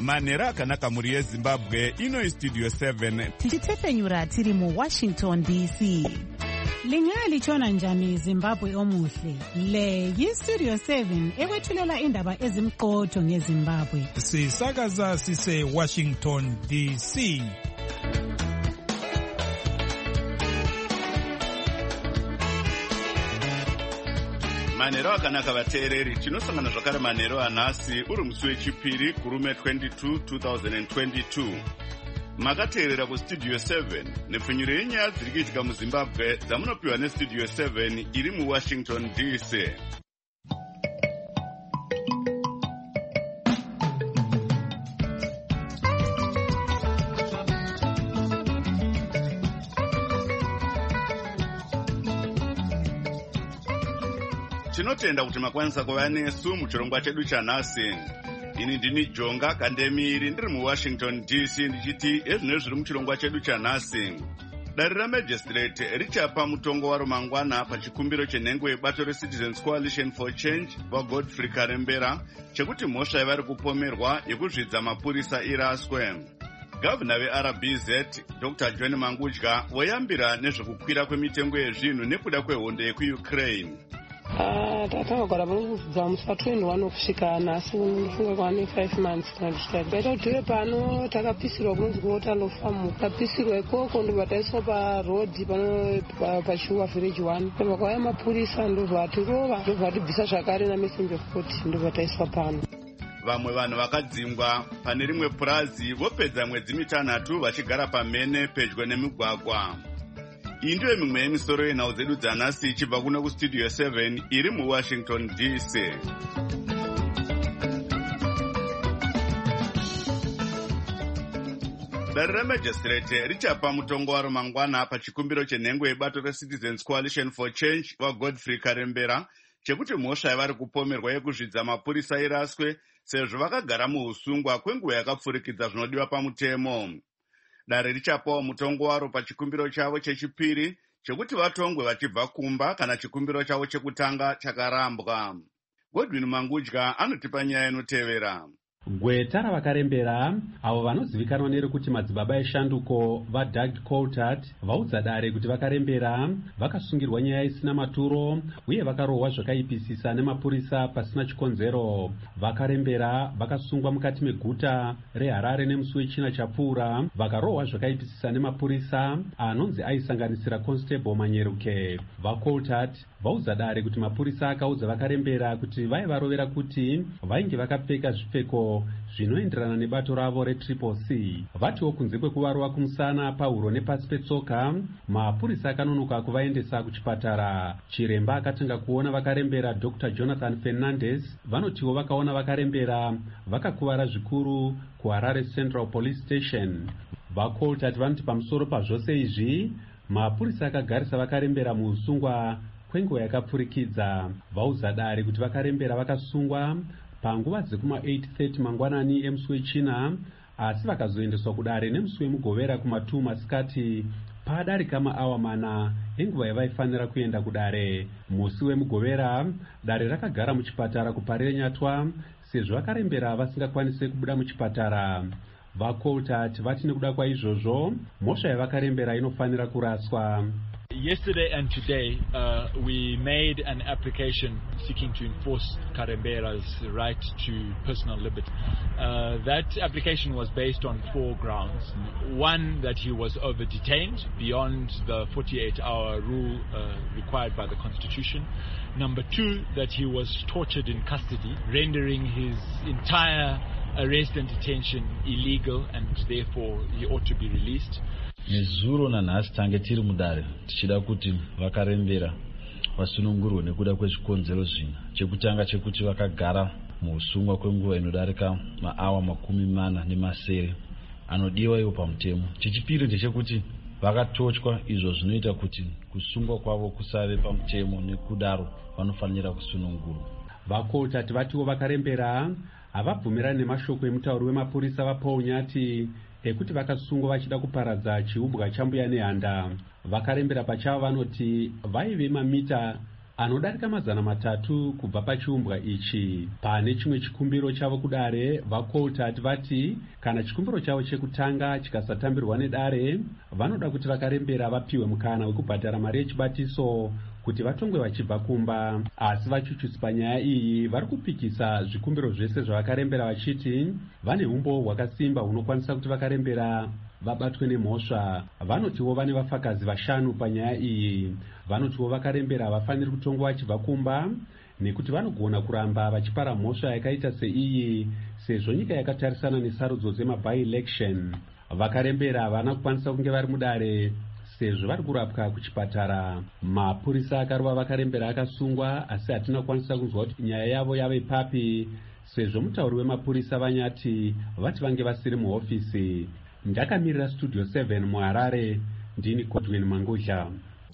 manhero akanaka mhuri yezimbabwe. Ino Studio 7 tichitefenyura tiri muWashington DC. Lingalitshona njani Zimbabwe omuhle? Le yiStudio 7 ekwethulela indaba ezimqotho ngeZimbabwe. Sisakaza sise Washington DC. manhero akanaka vateereri, tinosangana zvakare manhero anhasi uri musi wechipiri kurume 22 2022. Makateerera kuStudio 7 nepfenyuro yenyaya dziri kuitika muZimbabwe dzamunopiwa neStudio 7 iri muWashington DC. Tinotenda kuti makwanisa kuva nesu muchirongwa chedu chanhasi. Ini ndini Jonga Kandemiri ndiri muWashington DC ndichiti ezvino zviri muchirongwa chedu chanhasi. Dare ramagistrate richapa mutongo waro mangwana pachikumbiro chenhengo yebato reCitizens Coalition for Change vaGodfrey Karembera chekuti mhosva yavari kupomerwa yekuzvidza mapurisa iraswe. Gavana veRBZ Dr. John Mangudya voyambira nezvekukwira kwemitengo yezvinhu nekuda kwehondo yekuUkraine. Takagara kubva musi wa21 kusvika nhasi unofunga kwane 5 months taita kuti pano takapisirwa kunonzi kuwater law farm. Tapisirwa ikoko ndobva taiswa parodhi pachiuwa village 1. Ndobva kwauya mapurisa ndobva tirova ndobva tibvisa zvakare namessenger of court ndobva taiswa pano. Vamwe vanhu vakadzingwa pane rimwe purazi vopedza mwedzi mitanhatu vachigara pamhene pedyo nemigwagwa. Iyi ndiyo mimwe yemisoro yenhau dzedu dzanhasi ichibva kuno kuStudio 7 iri muWashington DC. Dare ramagistrate richapa mutongo waro mangwana pachikumbiro chenhengo yebato reCitizens Coalition for Change vaGodfrey Karembera chekuti mhosva yavari kupomerwa yekuzvidza mapurisa iraswe sezvo vakagara muusungwa kwenguva yakapfurikidza zvinodiwa pamutemo. Dare richapawo mutongo waro pachikumbiro chavo chechipiri chekuti vatongwe vachibva kumba kana chikumbiro chavo chekutanga chakarambwa. Godwin Mangudya anotipa nyaya inotevera. Gweta ravakarembera avo vanozivikanwa nerekuti madzibaba eshanduko vaDoug Coulthard vaudza dare kuti vakarembera vakasungirwa nyaya isina maturo uye vakarohwa zvakaipisisa nemapurisa pasina chikonzero. Vakarembera vakasungwa mukati meguta reHarare nemusi wechina chapfuura vakarohwa zvakaipisisa nemapurisa anonzi aisanganisira Constable Manyeruke. VaCoulthard vaudza dare kuti mapurisa akaudza vakarembera kuti vaivarovera kuti vainge vakapfeka zvipfeko zvinoenderana nebato ravo reCCC. Vatiwo kunze kwekuvarova kumusana, pahuro nepasi petsoka, mapurisa akanonoka kuvaendesa kuchipatara. Chiremba akatanga kuona vakarembera Dr. Jonathan Fernandez vanotiwo vakaona vakarembera vakakuvara zvikuru kuHarare Central Police Station. VaCoulthard vanoti pamusoro pazvose izvi mapurisa akagarisa vakarembera muusungwa kwenguva yakapfurikidza. Vaudza dare kuti vakarembera vakasungwa panguva dzekuma 8:30 mangwanani emusi wechina asi vakazoendeswa kudare nemusi wemugovera kuma2 masikati padarika maawa mana enguva yavaifanira kuenda kudare. Musi wemugovera dare rakagara muchipatara kuParenyatwa sezvo vakarembera vasingakwanisi kubuda muchipatara. VaCoulthard vati nekuda kwaizvozvo mhosva yavakarembera inofanira kuraswa. Yesterday and today, we made an application seeking to enforce Karembera's right to personal liberty. That application was based on 4 grounds. One, that he was over-detained beyond the 48-hour rule required by the Constitution. Number 2, that he was tortured in custody, rendering his entire arrest and detention illegal, and therefore he ought to be released. Nezuro nanhasi tange tiri mudare tichida kuti vakarembera vasunungurwe nekuda kwezvikonzero zvina. Chekutanga chekuti vakagara muusungwa kwenguva inodarika maawa 40 anodiwa iwo pamutemo. Chechipiri ndechekuti vakatotywa, izvo zvinoita kuti kusungwa kwavo kusave pamutemo, nekudaro vanofanira kusunungurwa. VaCoulthard vatiwo vakarembera havabvumirani nemashoko emutauri wemapurisa vaPaul Nyati ekuti vakasungwa vachida kuparadza chiubwa chambuya nehanda. Vakarembera pachavo vanoti vaive mamita anodarika 300 kubva pachiumbwa ichi. Pane chimwe chikumbiro chavo kudare, vaCoulthard vati kana chikumbiro chavo chekutanga chikasatambirwa nedare, vanoda kuti vakarembera vapiwe mukana wekubhadhara mari yechibatiso kuti vatongwe vachibva kumba. Asi vachuchutsi panyaya iyi vari kupikisa zvikumbiro zvese zvavakarembera vachiti vane umbo hwakasimba hunokwanisa kuti vakarembera vabatwe nemhosva. Vanotiwo vane vafakazi 5 panyaya iyi. Vanotiwo vakarembera havafaniri kutongwa vachibva kumba nekuti vanogona kuramba vachipara mhosva yakaita seiyi sezvo nyika yakatarisana nesarudzo dzema-by-election. Vakarembera havana kukwanisa kunge vari mudare sezvo vari kurapwa kuchipatara. Mapurisa akarova vakarembera akasungwa, asi hatina kukwanisa kunzwa kuti nyaya yavo yave papi sezvo mutauri wemapurisa vanyati vati vange vasiri muhofisi. Ndakamirira Studio 7 muHarare, ndini Godwin Mangudla.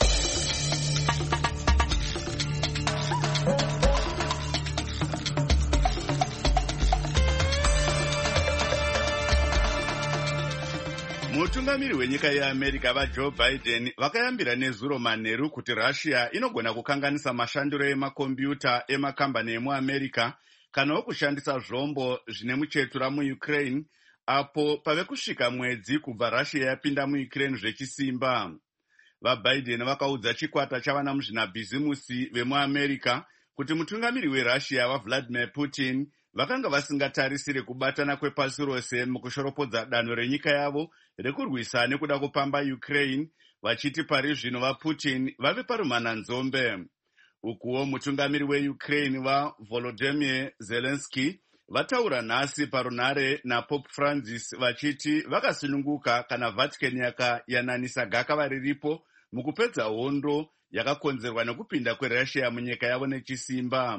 Mutungamiri wenyika yeAmerica vaJoe Biden vakayambira nezuro manheru kuti Russia inogona kukanganisa mashandiro emakombiyuta emakambani emuAmerica kanawo kushandisa zvombo zvine muchetura muUkraine apo pave kusvika mwedzi kubva Russia yapinda muUkraine zvechisimba. VaBiden vakaudza chikwata chavana muzvinabhizimusi vemuAmerica kuti mutungamiri weRussia vaVladimir Putin vakanga vasingatarisire kubatana kwepasi rose mukushoropodza danho renyika yavo rekurwisa nekuda kupamba Ukraine, vachiti pari zvino vaPutin vave parumhananzombe. Ukuwo mutungamiri weUkraine vaVolodymyr Zelensky vataura nhasi parunhare naPope Francis vachiti vakasununguka kana Vatican yakayananisa gakava riripo mukupedza hondo yakakonzerwa nekupinda kweRussia munyika yavo nechisimba.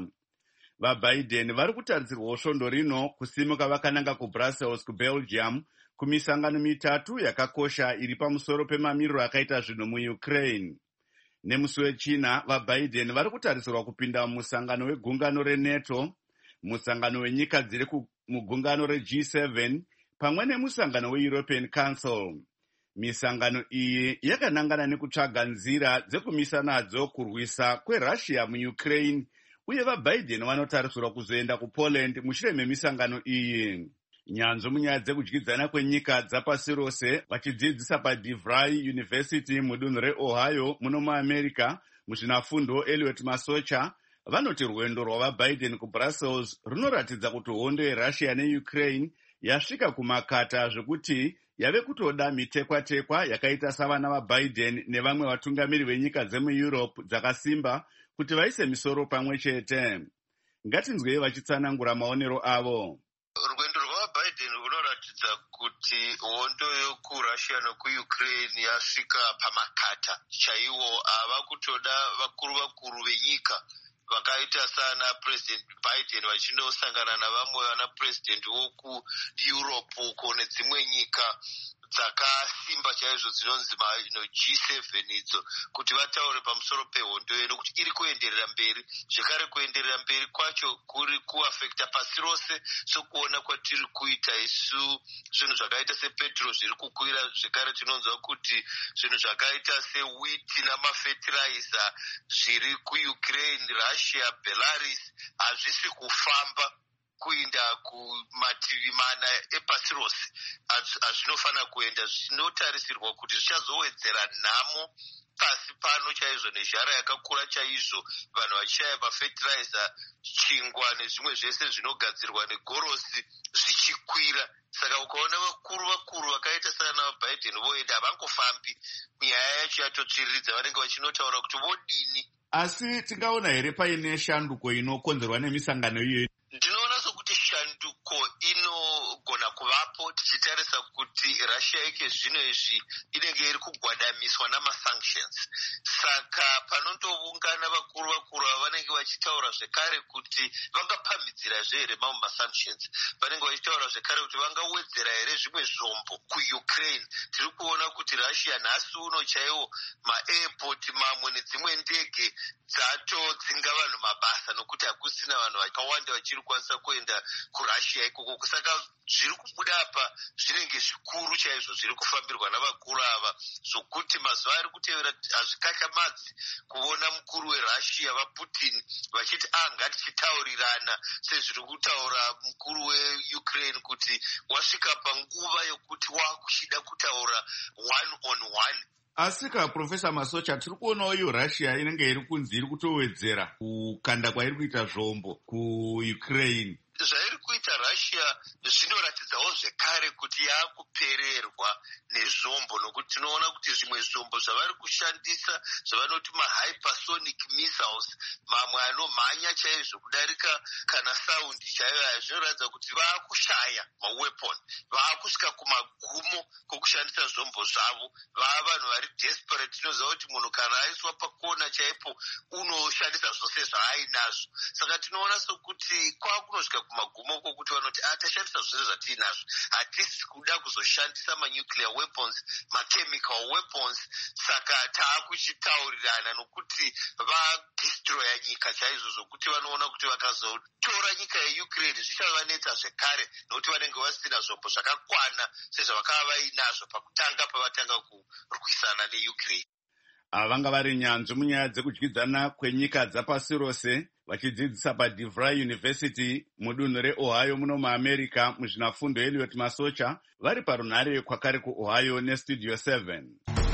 VaBiden vari kutarisirwawo svondo rino kusimuka vakananga kuBrussels kuBelgium kumisangano 3 yakakosha iri pamusoro pemamiriro akaita zvinhu muUkraine. Nemusi wechina, vaBiden vari kutarisirwa kupinda mumusangano wegungano reNATO, musangano wenyika dziri mugungano reG7 pamwe nemusangano weEuropean Council. Misangano iyi yakanangana nekutsvaga nzira dzekumisa nadzo kurwisa kweRussia muUkraine, uye vaBiden vanotarisirwa kuzoenda kuPoland mushure memisangano iyi. Nyanzvi munyaya dzekudyidzana kwenyika dzapasi rose vachidzidzisa paDeVry University mudunhu reOhio muno muAmerica muzvinafundo Elliot Masocha vanoti rwendo rwavaBiden kuBrussels runoratidza kuti hondo yeRussia neUkraine yasvika kumakata zvekuti yave kutoda mitekwa-tekwa yakaita savana vaBiden nevamwe vatungamiri venyika dzemuEurope dzakasimba kuti vaise misoro pamwe chete. Ngatinzwei vachitsanangura maonero avo. Rwendo rwavaBiden runoratidza kuti hondo yokuRussia nokuUkraine yasvika pamakata chaiwo. Ava kutoda vakuru venyika vakaita sana President Biden vachindosangana navamwe vana president wokuEurope uko nedzimwe nyika dzakasimba chaizvo dzinonzi G7 idzo kuti vataure pamusoro pehondo iyo nokuti iri kuenderera mberi. Zvekare kuenderera mberi kwacho kuri kuafekta pasi rose sokuona kwatiri kuita isu zvinhu zvakaita sepetrol zviri kukwira. Zvekare tinonzwa kuti zvinhu zvakaita sewheat namafertilizer zviri kuUkraine, Russia, Belarus hazvisi kufamba kuinda kumativi mana epasi rose. Hazvinofanira kuenda. Zvinotarisirwa kuti zvichazowedzera nhamo pasi pano chaizvo nezhara yakakura chaizvo, vanhu vachishaya mafertilizer, chingwa nezvimwe zvese zvinogadzirwa negorosi zvichikwira. Saka ukaona vakuru vakaita sana Biden voenda havangofambi, nyaya yacho yatotsviriridza, vanenge vachinotaura kuti vodini. Asi tingaona here paine shanduko inokonzerwa nemisangano iyoyi? Ndinoona sokuti shanduko inogona kuvapo tichitarisa kuti Russia yake zvino izvi inenge iri kugwadamiswa namasanctions. Saka panondoungana vakuru vanenge vachitaura zvekare kuti vangapamhidzira here mamwe masanctions. Vanenge vachitaura zvekare kuti vangawedzera here zvimwe zvombo kuUkraine. Tiri kuona kuti Russia nhasi uno chaiwo maairport mamwe nedzimwe ndege dzatodzinga vanhu mabasa nokuti hakusina vanhu vakawanda vachiri kwanisa kuenda kuRussia. Russia ikoko. Saka zviri kubuda apa zvinenge zvikuru chaizvo zviri kufambirwa navakuru ava, zvokuti mazuva ari kutevera hazvikatyamadzi kuona mukuru weRussia vaPutin vachiti ngatichitaurirana sezviri kutaura mukuru weUkraine kuti wasvika panguva yokuti wakuchida kutaura one on one. Asi Profesa Masocha, tiri kuonawo iyo Russia inenge iri kunzi iri kutowedzera kukanda kwairi kuita zvombo kuUkraine. Zvairi kuita Russia zvinoratidzawo zvekare kuti yakupererwa nezvombo, nokuti tinoona kuti zvimwe zvombo zvavari kushandisa zvavanoti mahypersonic missiles, mamwe anomhanya chaizvo kudarika kana saundi chaiyo, zvinoratidza kuti vaakushaya maweapon, vaakusvika kumagumo kokushandisa zvombo zvavo. Vava vanhu vari desperate. Tinoziva kuti munhu kana aiswa pakona chaipo unoshandisa zvose zvaainazvo. Saka tinoona sokuti kwakunosvika kumagumo kokuti vanoti tashandisa zvose zvatiinazvo, hatisi kuda kuzoshandisa manuclear weapons, machemical weapons. Saka taakuchitaurirana nokuti vadestroya nyika chaizvo, zvokuti vanoona kuti vakazotora nyika yeUkraine zvichavanetsa zvekare, nokuti vanenge vasina zvombo zvakakwana sezvavakava vainazvo pakutanga pavatanga kurwisana neUkraine. Vanga vari nyanzvi munyaya dzekudyidzana kwenyika dzapasi rose vachidzidzisa paDeVry University mudunhu reOhio muno muAmerica muzvinafundo Elliot Masocha vari parunhare kwakare kuOhio neStudio 7.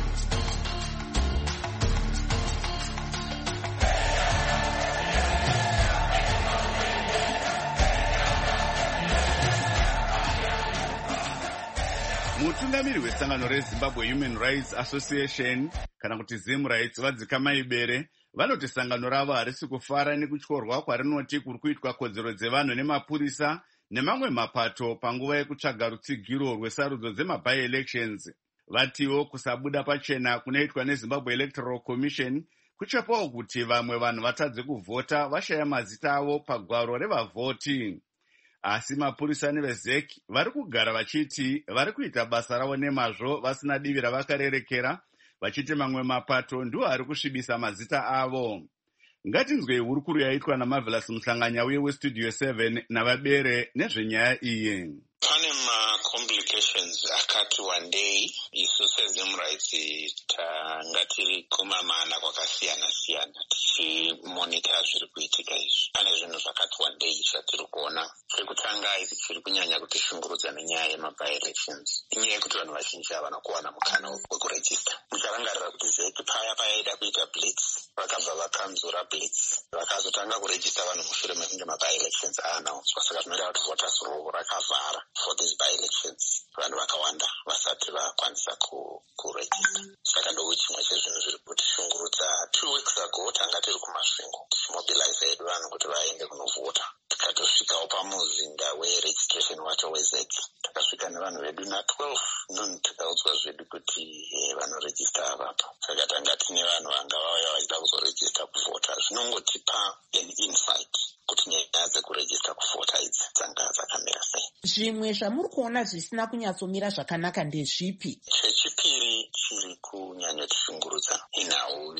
Mutungamiri wesangano reZimbabwe Human Rights Association kana kuti ZimRights vadzikamaibere vanoti sangano ravo harisi kufara nekutyorwa kwarinoti kuri kuitwa kodzero dzevanhu nemapurisa nemamwe mapato panguva yekutsvaga rutsigiro rwesarudzo dzema-by-elections. Vatiwo kusabuda pachena kunoitwa neZimbabwe Electoral Commission kuchapawo kuti vamwe vanhu vatadze kuvhota vashaya mazita avo pagwaro revavhoti. Asi mapurisa nevezek vari kugara vachiti vari kuita basa ravo nemazvo vasina divi ravakarerekera, vachiti mamwe mapato ndiwo ari kusvibisa mazita avo. Ngatinzwei hurukuru yaitwa naMarvelous Muhlanganya uye weStudio 7 navabere nezvenyaya iyi. Pane ma-complications akati wandei. Isu seZimRights tanga tiri kumamana kwakasiyana-siyana tichimonita zviri kuitika izvi. Pane zvinhu zvakati wandei zvatiri kuona. Chekutanga chiri kunyanya kutishungurudza nenyaya yema-by-elections inyaya yekuti vanhu vazhinji havana kuwana mukana wekurejista. Mucharangarira kuti ZEC paya payaida kuita blitz vakabva vakanzura blitz vakazotanga kurejista vanhu mushure mekunge ma-by-elections aanaunswa. Saka zvinoita kuti voters roll rakavhara for these by-elections, vanhu vakawanda vasati vakwanisa kurejista. Saka ndo chimwe chezvinhu zviri kutishungurudza. 2 weeks ago tanga tiri kumasvingo tichimobilize hedu vanhu kuti vaende kunovhota. Tikatosvikawo pamuzinda weregistration wacho weZEC, takasvika nevanhu vedu na12 noon tikaudzwa zvedu kuti vanorejista avapo. Saka tanga tine vanhu vanga vauya vachida kuzorejista kuvhota. Zvinongotipa an insight kuti nyaya dzekurejista kuvhota idzi dzanga dzakamira sei. Zvimwe zvamuri kuona zvisina kunyatsomira zvakanaka ndezvipi? Chechipiri chiri kunyanyotishungurudza inhau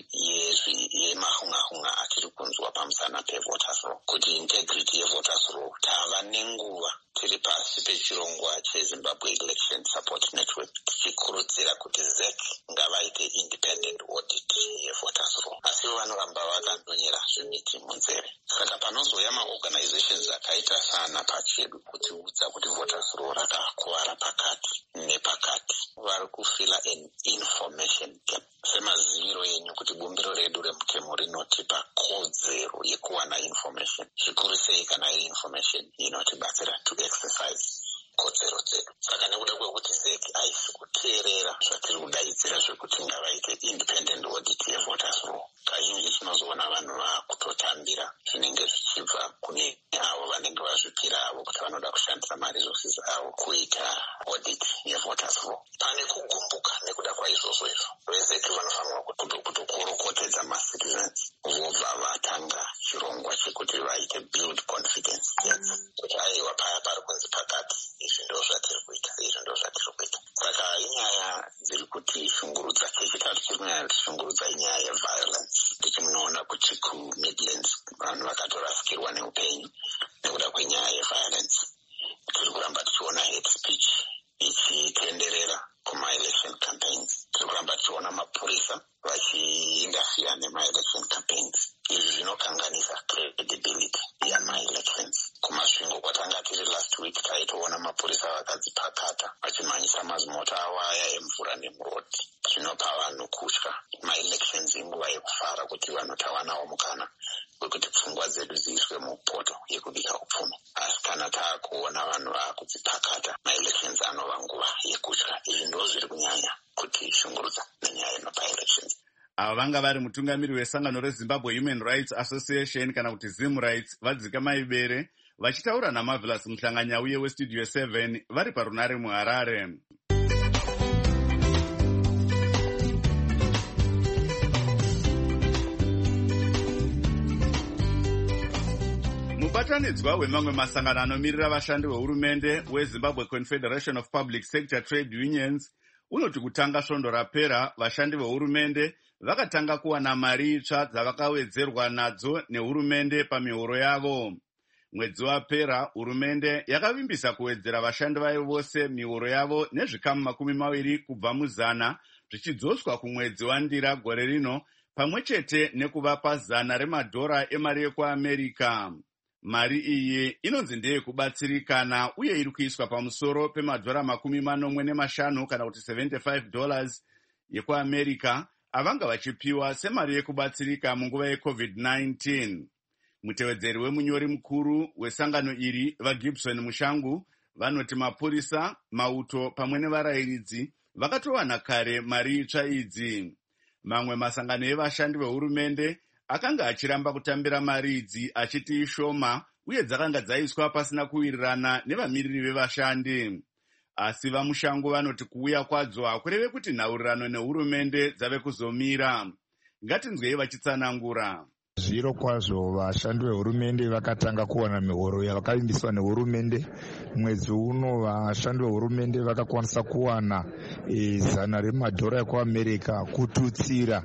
yemahunga atiri kunzwa pamusana pevoters roll, kuti integrity yevoters roll tava nenguva tiri pasi pechirongwa cheZimbabwe Election Support Network tichikurudzira kuti ZEC ngavaite independent audit yevoters roll, asi vanoramba vakandonyera zvimiti munzeve. Saka panozouya maorganizations akaita sana pachedu kutiudza kuti voters roll rakakuvara pakati nepakati, vari kufila an information gap. Semaziviro yenyu kuti bumbiro redu remutemo rinotipa kodzero yekuwana information, zvikuru sei kana iri information inotibatsira to exercise kodzero dzedu. Saka nekuda kwekuti ZEC haisi kuteerera zvatiri kudaidzira zvekuti ngavaite independent audit yevoters roll, kazhinji tinozoona vanhu vakutotambira zvinenge zvichibva kune avo vanenge vazvipira avo kuti vanoda kushandisa maresources avo kuita audit yevoters roll. Pane kugumbuka nekuda kwaizvozvo izvo. VZEC vanofanira kutokorokotedza macitizens vobva vatanga chirongwa chekuti vaite build confidence kuti aiwa paya pari kunzi pakati, izvi ndo zvatiri kuita, izvi ndo zvatiri kuita. Saka inyaya dziri kutishungurudza. Chechitatu chiri kunyanya kutishungurudza inyaya yeviolence. Tichimunoona kuti kuMidlands vanhu vakatorasikirwa neupenyu nekuda kwenyaya yeviolence. tichiona hate speech ichitenderera kuma-election campaigns. Tiri kuramba tichiona mapurisa vachiinterfere nema-election campaigns. Izvi zvinokanganisa credibility yama-elections. Kumasvingo kwatanga tiri last week taitoona mapurisa vakadzipakata vachimhanyisa mazimota awaya emvura nemurodi. Zvinopa vanhu kutya. Ma-elections inguva yekufara kuti vanhu tawanawo mukana wekuti pfungwa dzedu dziiswe mupoto yekubika upfumi. Asi kana taakuona vanhu vaakudzipakata, ma-elections anova nguva yekutya. Izvi ndo zviri kunyanya kuti shungurudza nenyaya yemapa-elections. Ava vanga vari mutungamiri wesangano reZimbabwe Human Rights Association kana kuti Zim Rights vadzika maibere vachitaura naMarvelous Muhlanganyauye weStudio 7 vari parunare muHarare. Mubatanidzwa wemamwe masangano anomirira vashandi vehurumende weZimbabwe Confederation of Public Sector Trade Unions unoti kutanga svondo rapera vashandi vehurumende vakatanga kuwana mari itsva dzavakawedzerwa nadzo nehurumende pamihoro yavo. Mwedzi wapera hurumende yakavimbisa kuwedzera vashandi vayo vose mihoro yavo nezvikamu 20 kubva mu100 zvichidzoswa kumwedzi waNdira gore rino pamwechete nekuvapa $100 emari yekuAmerica. Mari iyi inonzi ndeyekubatsirikana uye iri kuiswa pamusoro $45 kana kuti $75 yekuAmerica avanga vachipiwa semari yekubatsirika munguva yeCovid-19. Mutevedzeri wemunyori mukuru wesangano iri vaGibson Mushangu vanoti mapurisa, mauto pamwe nevarayiridzi vakatowana kare mari itsva idzi. Mamwe masangano evashandi vehurumende akanga achiramba kutambira mari idzi achiti ishoma uye dzakanga dzaiswa pasina kuwirirana nevamiriri vevashandi. Asi vaMushangu vanoti kuuya kwadzo hakureve kuti nhaurirano nehurumende dzave kuzomira. Ngatinzwei vachitsanangura. Zviro kwazvo vashandi vehurumende vakatanga kuwana mihoro yavakavimbiswa nehurumende. Mwedzi uno vashandi vehurumende vakakwanisa kuwana $100 ekuAmerica kututsira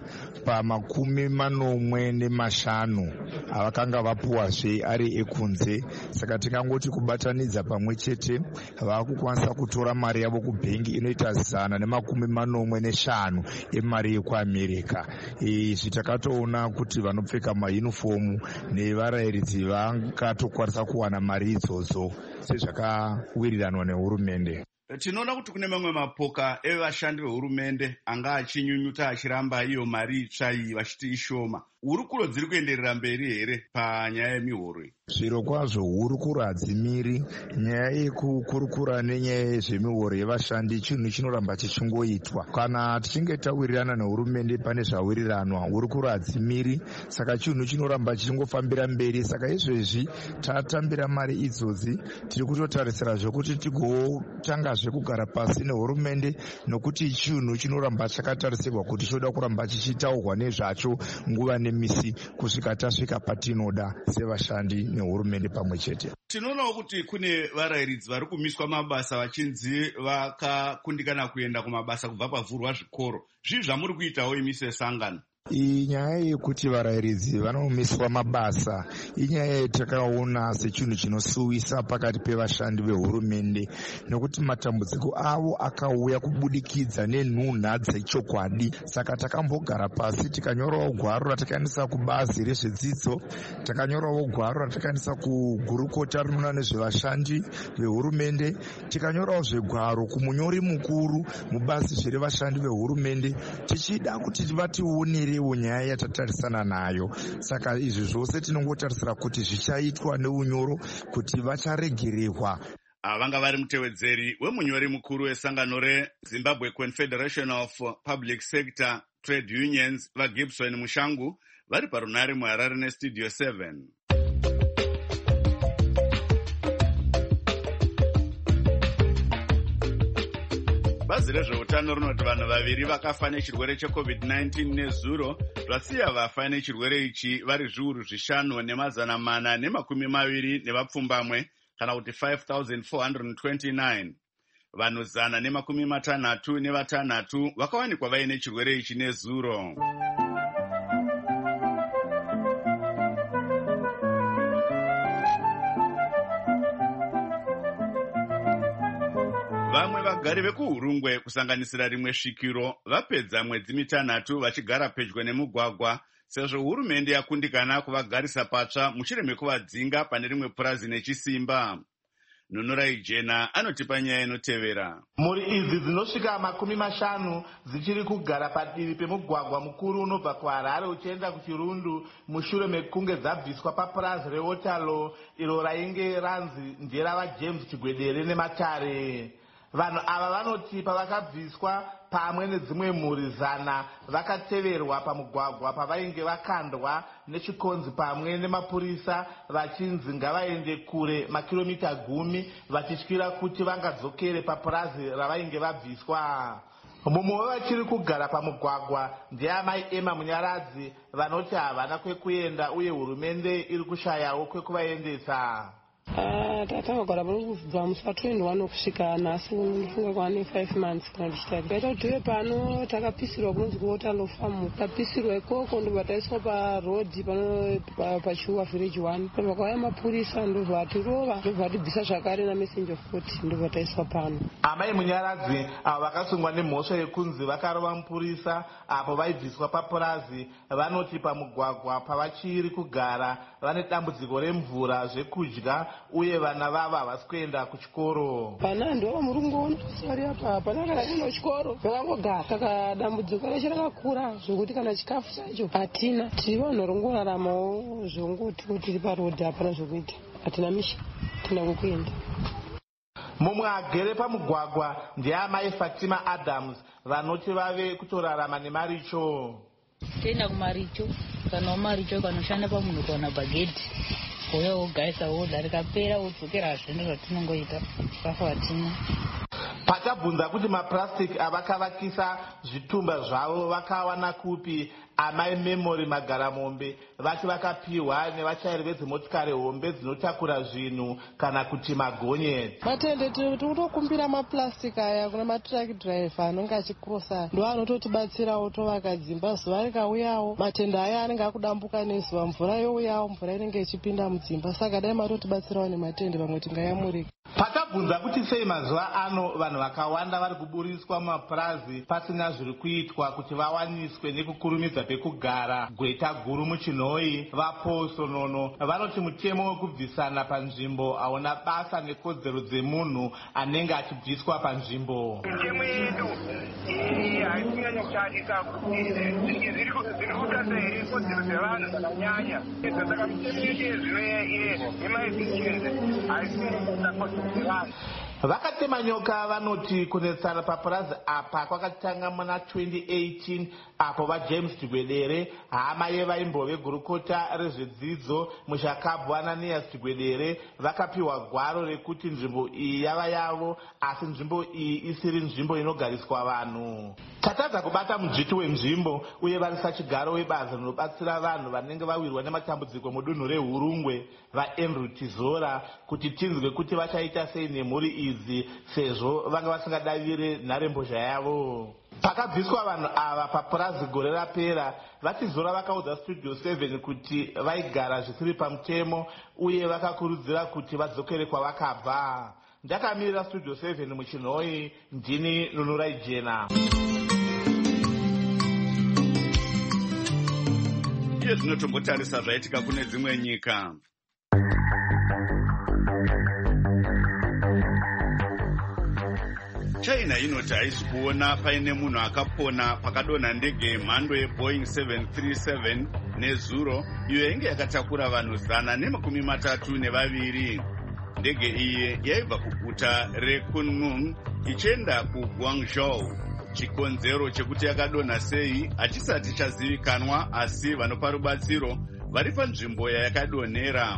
pa45 avakanga vapuwazve ari ekunze. Saka tingangoti kubatanidza pamwe chete vakukwanisa kutora mari yavo kubhengi inoita $145 emari yekuAmerica. Izvi takatoona kuti vanopfeka mayunifomu nevarayiridzi vakatokwanisa kuwana mari idzodzo sezvakawiriranwa nehurumende. Tinoona kuti kune mamwe mapoka evashandi vehurumende anga achinyunyuta achiramba iyo mari itsva iyi vachiti ishoma. Hurukuro dziri kuenderera mberi here panyaya yemihoro? Zviro kwazvo hurukuro hadzimiri. Nyaya yekukurukura nenyaya yezvemihoro yevashandi chinhu chinoramba chichingoitwa. Kana tichinge tawirirana nehurumende pane zvawiriranwa, hurukuro hadzimiri. Saka chinhu chinoramba chichingofambira mberi. Saka izvezvi tatambira mari idzodzi tiri kutotarisira zvekuti tigotangazve kugara pasi nehurumende, nokuti chinhu chinoramba chakatarisirwa kuti choda kuramba chichitaurwa nezvacho nguva nemisi kusvika tasvika patinoda sevashandi nehurumende pamwe chete. Tinoonawo kuti kune varayiridzi vari kumiswa mabasa vachinzi vakakundikana kuenda kumabasa kubva pavhurwa zvikoro. Zvii zvamuri kuitawo imi sesangano? Inyaya yekuti varayiridzi vanomiswa mabasa inyaya yatakaona sechinhu chinosuwisa pakati pevashandi vehurumende, nokuti matambudziko avo akauya kubudikidza nenhunha dzechokwadi. Saka takambogara pasi tikanyorawo gwaro ratakaendesa kubazi rezvedzidzo, takanyorawo gwaro ratakaendesa kugurukota rinoona nezvevashandi vehurumende, tikanyorawo zvegwaro kumunyori mukuru mubazi zverevashandi vehurumende, tichida kuti vationere nyaya yatatarisana nayo. Saka izvi zvose tinongotarisira kuti zvichaitwa neunyoro kuti vacharegererwa. Vanga vari mutevedzeri wemunyori mukuru wesangano reZimbabwe Confederation of Public Sector Trade Unions vaGibson Mushangu vari parunare muHarare neStudio 7. Bazi rezveutano rinoti vanhu vaviri vakafa nechirwere cheCovid-19 nezuro, zvasiya vafa nechirwere ichi vari zviuru 5,420 nevapfumbamwe kana kuti 5,429. Vanhu 156 vakawanikwa vaine chirwere ichi nezuro. Vamwe vagari vekuhurungwe kusanganisira rimwe svikiro vapedza mwedzi mitanhatu vachigara pedyo nemugwagwa sezvo hurumende yakundikana kuvagarisa patsva mushure mekuvadzinga pane rimwe purazi nechisimba. Nunurai Jena anotipa nyaya inotevera. Mhuri idzi dzinosvika 50 dzichiri kugara padivi pemugwagwa mukuru unobva kuHarare uchienda kuChirundu mushure mekunge dzabviswa papurazi reWaterloo iro rainge ranzi nderavaJames Chigwedere neMatare. Vanhu ava vanoti pavakabviswa pamwe nedzimwe mhuri 100 vakateverwa pamugwagwa pavainge vakandwa nechikonzi pamwe nemapurisa vachinzi ngavaende kure makiromita 10 vachityira kuti vangadzokere papurazi ravainge vabviswa. Mumwe vachiri kugara pamugwagwa ndeamai Emma Munyaradzi vanoti havana kwekuenda uye hurumende iri kushayawo kwekuvaendesa. Takagara kubva musi wa21 kusvika nhasi ndifunga kwani 5 months kana ndichitatu. Taita tiri pano takapisirwa kunonzi kuWaterloo Farm. Tapisirwa ikoko ndobva taiswa parodhi pano paChiuwa Village 1. Ndobva kwauya mapurisa ndobva atirova ndobva atibvisa zvakare naMessenger of Court ndobva taiswa pano. Amai Munyaradzi avo vakasungwa nemhosva yekunzi vakarova mupurisa apo vaibviswa papurazi vanoti pamugwagwa pavachiri kugara vane dambudziko remvura, zvekudya uye vana vava havasi kuenda kuchikoro. Pana ndova murungu sari apa pana kana kuenda kuchikoro vakangogara saka dambudziko racho rakakura zvokuti kana chikafu chacho hatina. Tiri vanhu rongoraramawo zvongoti tiri parodhi hapana zvokuita, hatina misha, hatina kwekuenda. Mumwe agere pamugwagwa ndeamai Fatima Adams vanoti vave kutorarama nemaricho. Tienda kumaricho kana wamaricho kanoshanda pamunhu kana bhagedhi uya wogaisa woda rikapera wodzokera zvino zvatinongoita basa hatina. Patabvunza kuti mapurasitiki avakavakisa zvitumba zvavo vakawana kupi, amai Memory Magaramombe vati vakapiwa nevashayiri vedzimotikari hombe dzinotakura zvinhu kana kuti magonyeti. Matende tiri kutokumbira mapurasitiki aya kuna matiraki dhiraivha anenge achikrosa ndo anototibatsirawo tovaka dzimba. Zuva rikauyawo matende aya anenge akudambuka nezuva, mvura youyawo, mvura inenge ichipinda mudzimba, saka dai matotibatsirawo nematende pamwe tingayamurika. Patabvunza kuti sei mazuva ano vanhu vakawanda vari kuburiswa mumapurazi pasina zviri kuitwa kuti vawaniswe nekukurumidza pekugara, gweta guru muchinhoi vaposonono vanoti mutemo wekubvisana panzvimbo hauna basa nekodzero dzemunhu anenge achibviswa panzvimbo. Mitemo yedu haisinyanya kutarisa kuti zviri kutadza here kodzero dzevanhu dzakanyanya. Saka mitemo yedu yezvino yemaefficiency haisinyanya kodzero. Vakatema nyoka vanoti kunetsana papurazi apa kwakatanga muna 2018 apo vaJames Chigwedere hama yevaimbove gurukota rezvedzidzo muShakabvu Ananias Chigwedere vakapiwa gwaro rekuti nzvimbo iyi yava yavo asi nzvimbo iyi isiri nzvimbo inogariswa vanhu. Tatadza kubata mudzviti wenzvimbo uye varisachigaro webazi rinobatsira vanhu vanenge vawirwa nematambudziko mudunhu reHurungwe vaAndrew Tizora kuti tinzwe kuti vachaita sei nemhuri idzi sezvo vanga vasingadavire nharembozha yavo. Pakabviswa vanhu ava papurazi gore rapera, vaTizora vakaudza Studio 7 kuti vaigara zvisiri pamutemo uye vakakurudzira kuti vadzokere kwavakabva. Ndakamirira Studio 7 muchinhoi, ndini Nunurai Jena. Iye zvinotombotarisa zvaitika kune dzimwe nyika. China inoti haisi kuona paine munhu akapona pakadonha ndege yemhando yeBoeing 737 nezuro iyo yainge yakatakura vanhu 132. Ndege iyi yaibva kuguta reKunming ichienda kuGuangzhou. Chikonzero chekuti yakadonha sei hachisati chazivikanwa, asi vanopa rubatsiro vari panzvimbo yayakadonhera.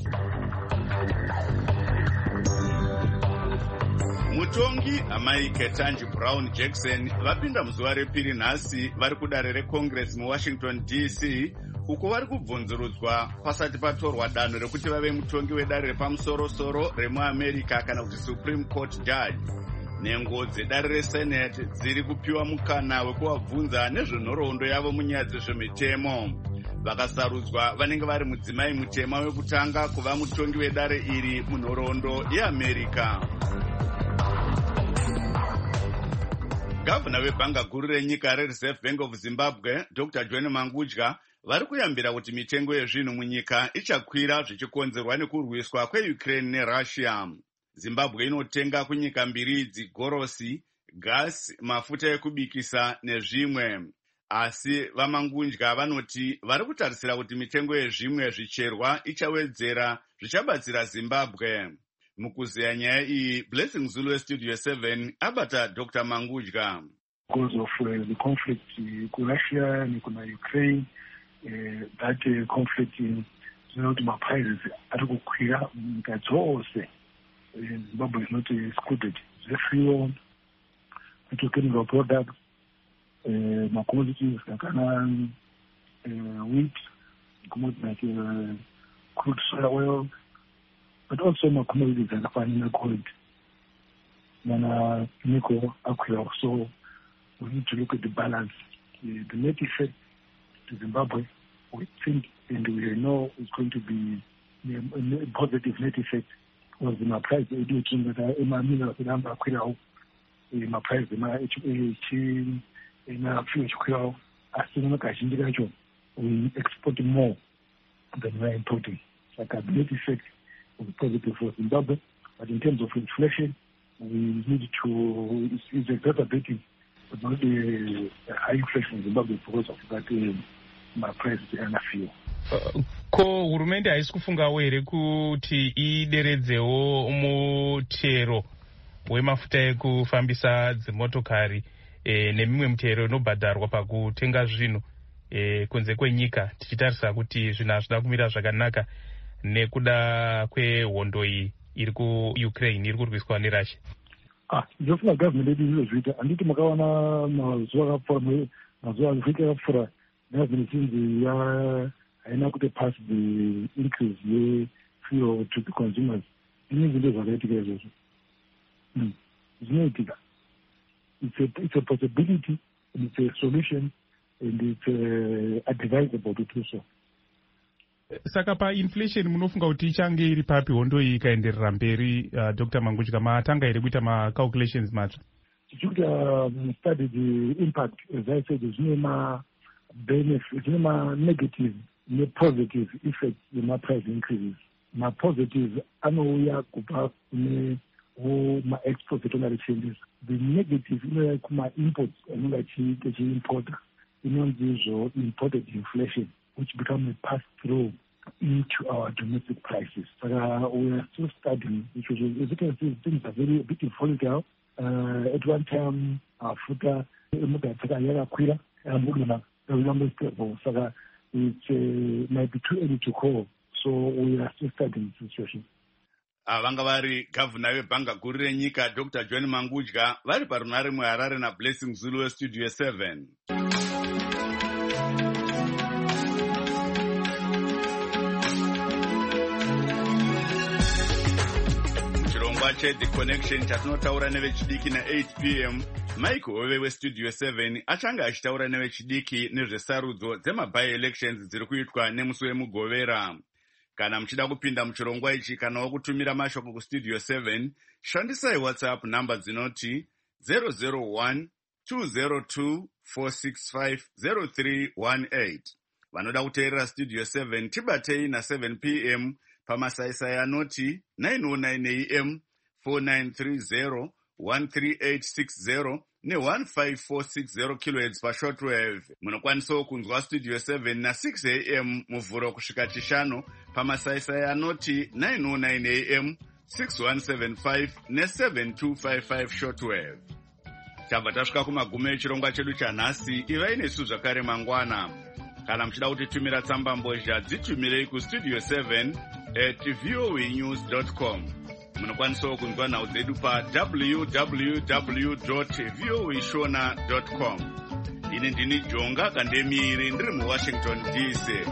Mutongi amai Ketanji Brown Jackson vapinda muzuva repiri nhasi vari kudare reCongress muWashington DC, uko vari kubvunzurudzwa pasati patorwa danho rekuti vave mutongi wedare repamusoro-soro remuAmerica kana kuti Supreme Court Judge. Nhengo dzedare reSenate dziri kupiwa mukana wekuvabvunza nezvenhoroondo yavo munyaya dzezvemitemo. Vakasarudzwa vanenge vari mudzimai mutema wekutanga kuva mutongi wedare iri munhoroondo yeAmerica. gavana webhanga guru renyika rereserve bank of zimbabwe Dr. John Mangudya vari kuyambira kuti mitengo yezvinhu munyika ichakwira zvichikonzerwa nekurwiswa kweukraine nerussia. Zimbabwe inotenga kunyika mbiri idzi gorosi, gasi, mafuta ekubikisa nezvimwe. Asi vaMangudya vanoti vari kutarisira kuti mitengo yezvimwe zvicherwa ichawedzera zvichabatsira Zimbabwe. Mukuzeya nyaya iyi, Blessing Zulu weStudio 7 abata Dr. Mangudya. Because of the conflict in Russia and in Ukraine, that conflict in my prices are kukwira munyika dzose. Zimbabwe is not excluded. The fuel, petrochemical products, commodities like wheat, commodities like crude soya oil, but also my commodities like finding gold. Nickel, aquila. So we need to look at the balance. The net effect to Zimbabwe, we think and we know is going to be a positive net effect. Was my price education that my minerals in aquila, my price in my in a few aquila, as soon as we export more than we are importing. Like a net effect was positive for Zimbabwe, but in terms of inflation, we need to it's exacerbating about the high inflation in Zimbabwe because of that my price and a few. Ko hurumende haisi kufungawo here kuti ideredzewo mutero wemafuta ekufambisa dzimotokari nemimwe mutero inobhadharwa pakutenga zvinhu kunze kwenyika, tichitarisa kuti zvinhu hazvina kumira zvakanaka nekuda kwehondo iyi iri kuUkraine iri kurwiswa neRussia. Ndofunga government yedu inozviita. Handiti makaona mazuva akapfuura government inzi haina kuti pass the increase yefuel to the consumers. Inenge ndo zvakaitika izvozvo. Zvinoitika. It's a possibility and it's a solution and it's advisable to do so. Saka pa-inflation munofunga kuti ichange iri papi hondo iyi ikaenderera mberi? Dr. Mangudya, matanga here kuita ma-calculations matsva? Tichikuita study the impact, as I said, zvine ma-benefit, zvine ma-negative ne-positive effects yema-price increases. Ma-positive anouya kubva kune ma-exports etonga richendesa. The negative inouya kuma-imports anonga achiimporta. Inonzi izvo imported inflation, which become a pass-through into our domestic prices. But we are still studying, which was, as you can see, things are a bit volatile. At one time, our food it might be too early to call. So we are still studying the situation. Vanga vari gavana webhanga guru renyika Dr. John Mangudya vari parunare muHarare naBlessing Zulu weStudio 7. The connection chatinotaura nevechidiki na8 p.m. Michael Ove weStudio 7 achanga achitaura nevechidiki nezvesarudzo dzema-by-elections dziri kuitwa nemusi wemugovera. Kana muchida kupinda muchirongwa ichi kana wakutumira mashoko kuStudio 7, shandisai WhatsApp namba dzinoti 001 202 465 0318. Vanoda kuteerera Studio 7 tibatei na7 p.m. pamasaisai anoti 909 am 4930 13860 ne-15460 kHz pashortwave. Munokwanisawo kunzwa Studio 7 na6 am muvhuro kusvika chishanu pamasaisai anoti 909 am 6175 ne-7255 shortwave. Tabva tasvika kumagumo echirongwa chedu chanhasi. Ivai nesu zvakare mangwana. Kana muchida kutitumira tsamba mbozha dzitumirei kuStudio 7@voanews.com. Munokwanisawo kunzwa nhau dzedu pa www.voashona.com. Ini ndini Jonga Kandemiri ndiri muWashington DC.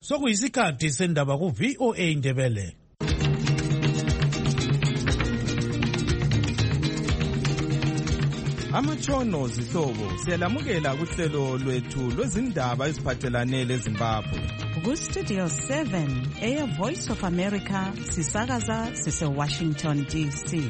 sokuyisikhathi sendaba ku-VOA Indebele. Amatshono zihlobo siyalamukela kuhlelo lwethu lwezindaba eziphathelane leZimbabwe. Ku-Studio 7 Voice of America sisakaza sise-Washington DC.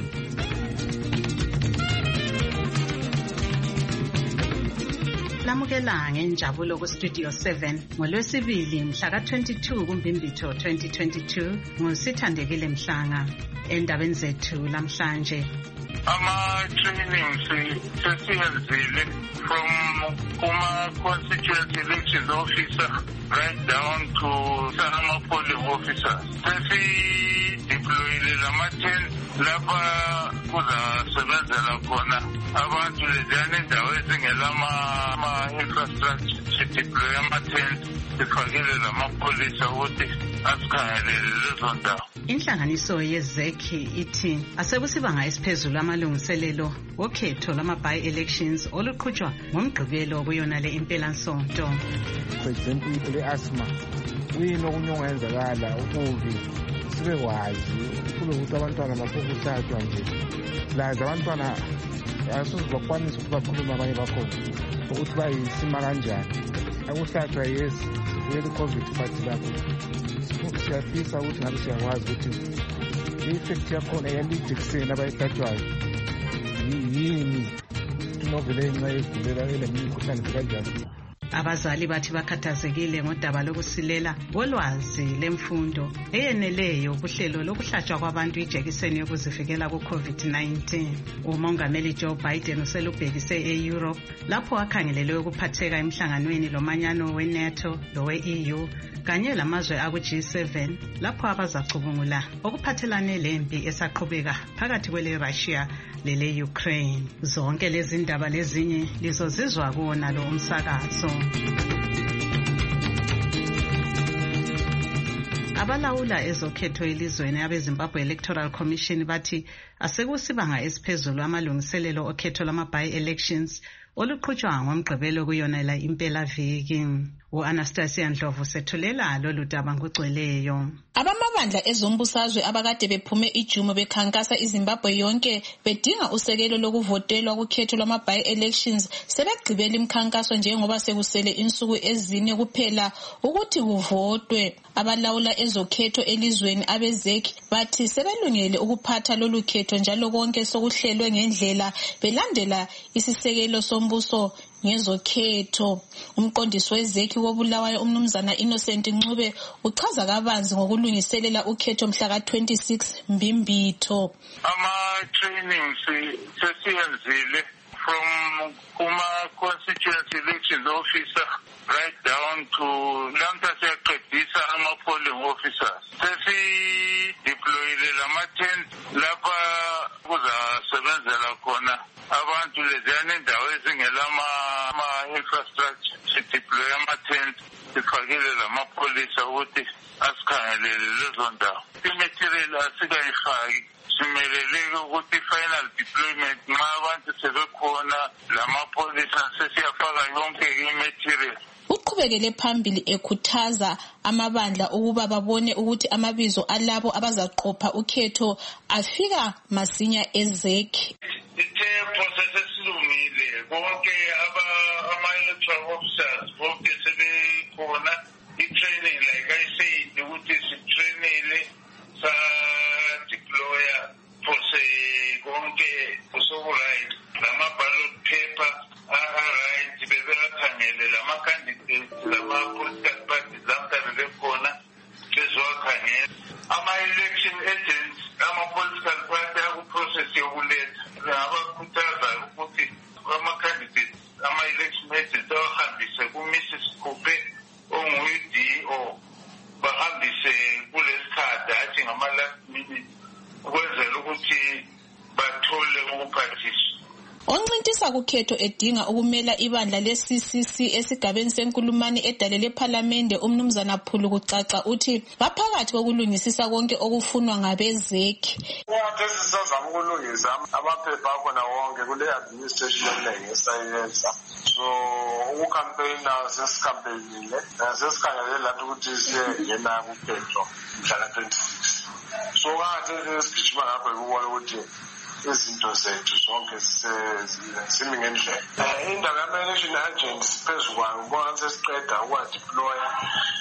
Lamukela ngenjabulo ku-Studio 7 ngoLwesibili mhla ka-22 kuMbimbitho 2022 nguSithandekile Mhlanga. Endabeni zethu lamhlanje, ama-trainings sesiyenzile from kuma-constituency elections officer right down to ama-polling officers. Sesi-deployile lama-10 lapha kuzasebenzela khona abantu leziyana indawo ezingelama-infrastructure. Sideploye ama-10 sifakile lamapolisa ukuthi asikhangelele lezo ndawo. Inhlanganiso yezekhi ithi asekusibanga esiphezulu amalungiselelo okhetho lama-by-elections oluqhutshwa ngomgqibelo kuyona le impelasonto. For example, le-asthma kuyini okunye okungenzakala ukuvi sibe kwazi kulokuthi abantwana basokuthathwa nje silazi abantwana asoze bakwanise ukuthi bakhulume abanye bakhona ukuthi bayisima kanjani akuhlatshwa yes kuyele i-COVID but lapho siyafisa ukuthi ngabe siyakwazi ukuthi i-effect yakhona yalejekiseni abayihlatshwayo yini inovele enxa yezigulela eleminye imikhuhlane zikanjani. Abazali bathi bakhathazekile ngodaba lokusilela kolwazi lemfundo eyeneleyo kuhlelo lokuhlatshwa kwabantu ijekiseni yokuzivikela ku-COVID-19. Umongameli Joe Biden uselubhekise e-Europe lapho akhangelele ukuphatheka emhlanganweni lomanyano we-NATO lowe-EU kanye lamazwe aku-G7 lapho abazacubungula okuphathelane lempi esaqhubeka phakathi kwele-Russia lele-Ukraine. Zonke lezi ndaba lezinye lizozizwa kuwona lo umsakazo. Abalawula ezokhetho elizweni abeZimbabwe Electoral Commission bathi asekusibanga esiphezulu amalungiselelo okhetho lama-by-elections oluqhutshwa ngomgqibelo kuyona la impelaviki. U-Anastasia Ndlovu sethulela lolu daba ngokugcweleyo. Abamabandla ezombusazwe abakade bephume ijumo bekhankasa iZimbabwe yonke bedinga usekelo lokuvotelwa kukhetho lwama-by-elections sebegqibela imikhankaso njengoba sekusele insuku ezine kuphela ukuthi kuvotwe. Abalawula ezokhetho elizweni abezekhi bathi sebelungele ukuphatha lolu khetho njalo konke sokuhlelwe ngendlela belandela isisekelo sombuso ngezokhetho. Umqondisi wezekhi wobulawayo umnumzana Innocent Ncube uchaza kabanzi ngokulungiselela ukhetho mhla ka-26 Mbimbitho. Ama-trainings sesiyenzile from kuma-constituency elections officer right down to lamhla siyaqedisa ama-polling officers. Sesi-deployile lama-10 lapha kuzasebenzela khona abantu leziyana indawo ezingelama-infrastructure. Sideploye ama-10 sifakile lamapolisa ukuthi asikhangelele lezo ndawo. I-material asikayifaki, simeleleke ukuthi i-final deployment nxa abantu sebekhona lamapolisa sesiyafaka yonke i-material. Uqhubekele phambili ekhuthaza amabandla ukuba babone ukuthi amabizo alabo abazaqopha ukhetho afika masinya ezekhi. Ithe process esilungile konke ama-electoral officers bonke sebekhona. I-training like I said ukuthi sitrainile sa-deploya phose konke kusoku-right. Lama-ballot paper aha-right bebeakhangele lama-candidates lama-political parties lamhla bebekhona bezowakhangela. Ama-election agents ama-political party akuprocess yokuletha abakhuthaza ukuthi ama-candidates ama-election agents awahambise ku-Mrs. Coupe onguyi-DO bahambise kulesikhathi hathi ngama-last minute ukwenzela ukuthi bathole ukuphathiswa. Oncintisa esuka kukhetho edinga ukumela ibandla le-CCC esigabeni senkulumane edale lephalamende. Umnumzana Phulu kucaca uthi baphakathi kokulungisisa konke okufunwa ngabezeki. Khathesi sisazama ukulungisa amaphepha akhona wonke kule administration eminengi esayenza. So ukucampaigna sesicampaignile sesikhangelele lathi ukuthi siyengena kukhetho mhla 26. So khathesi sigijima ngapha ukubona ukuthi izinto zethu zonke zimi ngendlela. Indaba yama-election agents phezu kwayo ubona sesiqeda ukuwadeploya.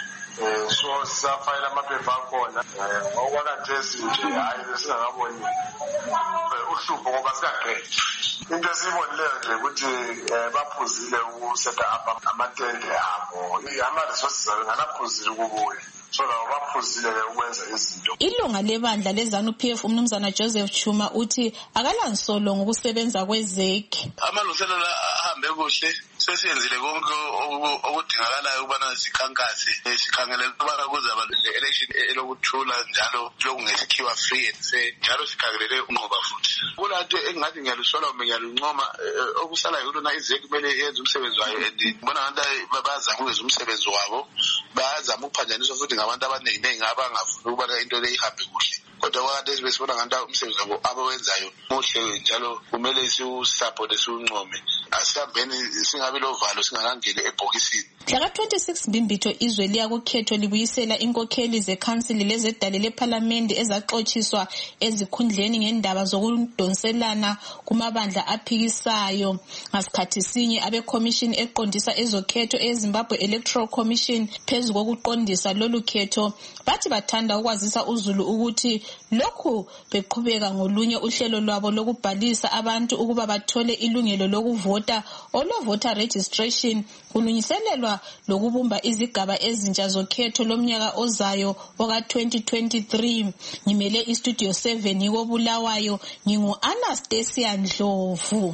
So sisafayela amaphepha akhona okwakhathesi nje hayi besingakaboni uhlupho ngoba sikaqedi. Into esiyibonileyo nje ukuthi baphuzile ukusetha up amatende abo. Ama-resources abo nganaphuzile ukubuya. So baphuzile ukwenza izinto. Ilunga lebandla leZANU-PF umnumzana Joseph Chuma uthi akalansolo ngokusebenza kwezeki. Amalungiselelo ahambe kuhle. Sesiyenzile konke okudingakalayo ukubana sikhankase sikhangele ukubana kuzaba le-election elokuthula njalo lokungesikhiwa free and fair njalo sikhangelele unqoba futhi. Kulanto engathi ngiyalusola ngiyaluncoma okusalayo kulona izeki kumele yenze umsebenzi wayo and ngibona ngathi bayazama ukwenza umsebenzi wabo, bayazama ukuphanjaniswa futhi ngabantu abaningi abangafuni ukubana into le ihambe kuhle. Kodwa kwakade besibona ngathi umsebenzi wabo abawenzayo muhle njalo kumele siwusupport siwuncome. Asihambeni singabe lovalo singakangeni ebhokisini. Mhla ka-26 Mbimbitho izwe liya kukhetho libuyisela inkokheli zekhansili lezedale lephalamende ezaxotshiswa ezikhundleni ngendaba zokudonselana kumabandla aphikisayo. Ngasikhathi sinye abekhomishini eqondisa ezokhetho eZimbabwe Electoral Commission phezu kokuqondisa lolu khetho bathi bathanda ukwazisa uZulu ukuthi lokhu beqhubeka ngolunye uhlelo lwabo lokubhalisa abantu ukuba bathole ilungelo lokuvota olo-voter registration kulungiselelwa lokubumba izigaba ezintsha zokhetho lomnyaka ozayo oka-2023. Ngimele istudio 7 yiko Bulawayo, ngingu-Anastasia Ndlovu.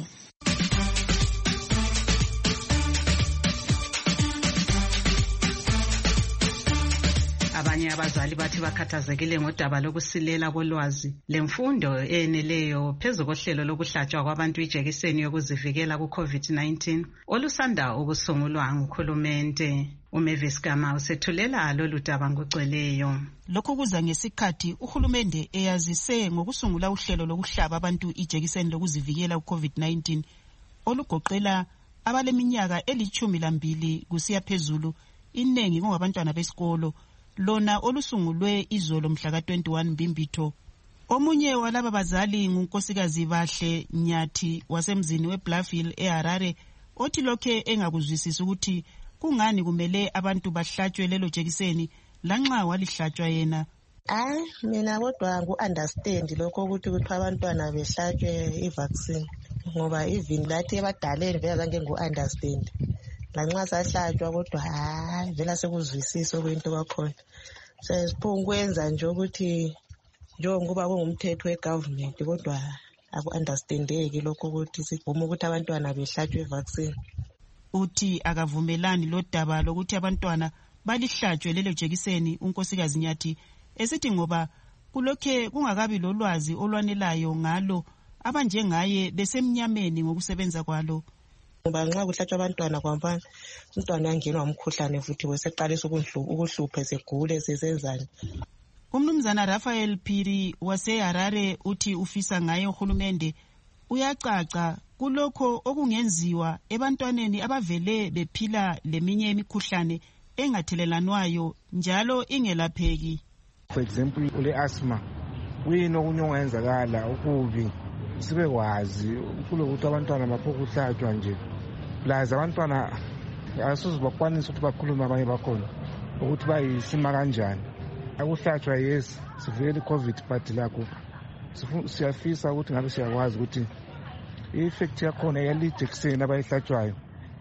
Abanye abazali bathi bakhathazekile ngodaba lokusilela kolwazi lemfundo eneleyo phezu kohlelo lokuhlatshwa kwabantu ijekiseni yokuzivikela ku-COVID-19 olusanda ukusungulwa ngukhulumente. uMavis Gama usethulela lolu daba ngokugcweleyo. Lokhu kuza ngesikhathi uhulumende eyazise ngokusungula uhlelo lokuhlaba abantu ijekiseni lokuzivikela ku-COVID-19 olugoqela abaleminyaka eli-12 kusiya phezulu, inengi kungabantwana besikolo, lona olusungulwe izolo mhla ka-21 Mbimbitho. Omunye walaba bazali ngunkosikazi Bahle Nyathi wasemzini weBluffville eHarare othi lokhe engakuzwisisi ukuthi kungani kumele abantu bahlatshwe lelo jekiseni lanxa walihlatshwa yena. Mina kodwa ngu-understand lokho ukuthi abantwana behlatshwe i-vaccine ngoba even lathi ebadaleni vele zange ngu-understand. Lanxa sahlatshwa kodwa vela sekuzwisisa kwento kwakhona. Sesiphungukwenza nje ukuthi njengoba kungumthetho wegovernment kodwa aku-understandeki lokho ukuthi sivume ukuthi abantwana behlatshwe i-vaccine. Uthi akavumelani lodaba lokuthi abantwana balihlatshwe lelo jekiseni unkosikazi Nyathi esithi ngoba kulokhe kungakabi lolwazi olwanelayo ngalo abanjengaye besemnyameni ngokusebenza kwalo. Ngoba nxa kuhlatshwa abantwana kwamva umntwana yangenwa umkhuhlane futhi weseqalisa ukuhlupha segule sesenzani. Umnumzana Raphael Phiri waseHarare uthi ufisa ngaye uhulumende uyacaca kulokho okungenziwa ebantwaneni abavele bephila leminye imikhuhlane engathelelanwayo njalo ingelapheki. For example, ule-asthma kuyini okunye ongenzakala ukubi sibe kwazi kulokuthi abantwana baphokuhlatshwa nje. Plus abantwana asuze bakwanisa ukuthi bakhulume abanye bakhona ukuthi bayisima kanjani. Akuhlatshwa yes sivele i-COVID but lakho siyafisa ukuthi ngabe siyakwazi ukuthi i-effect yakhona yalejekiseni abayihlatshwayo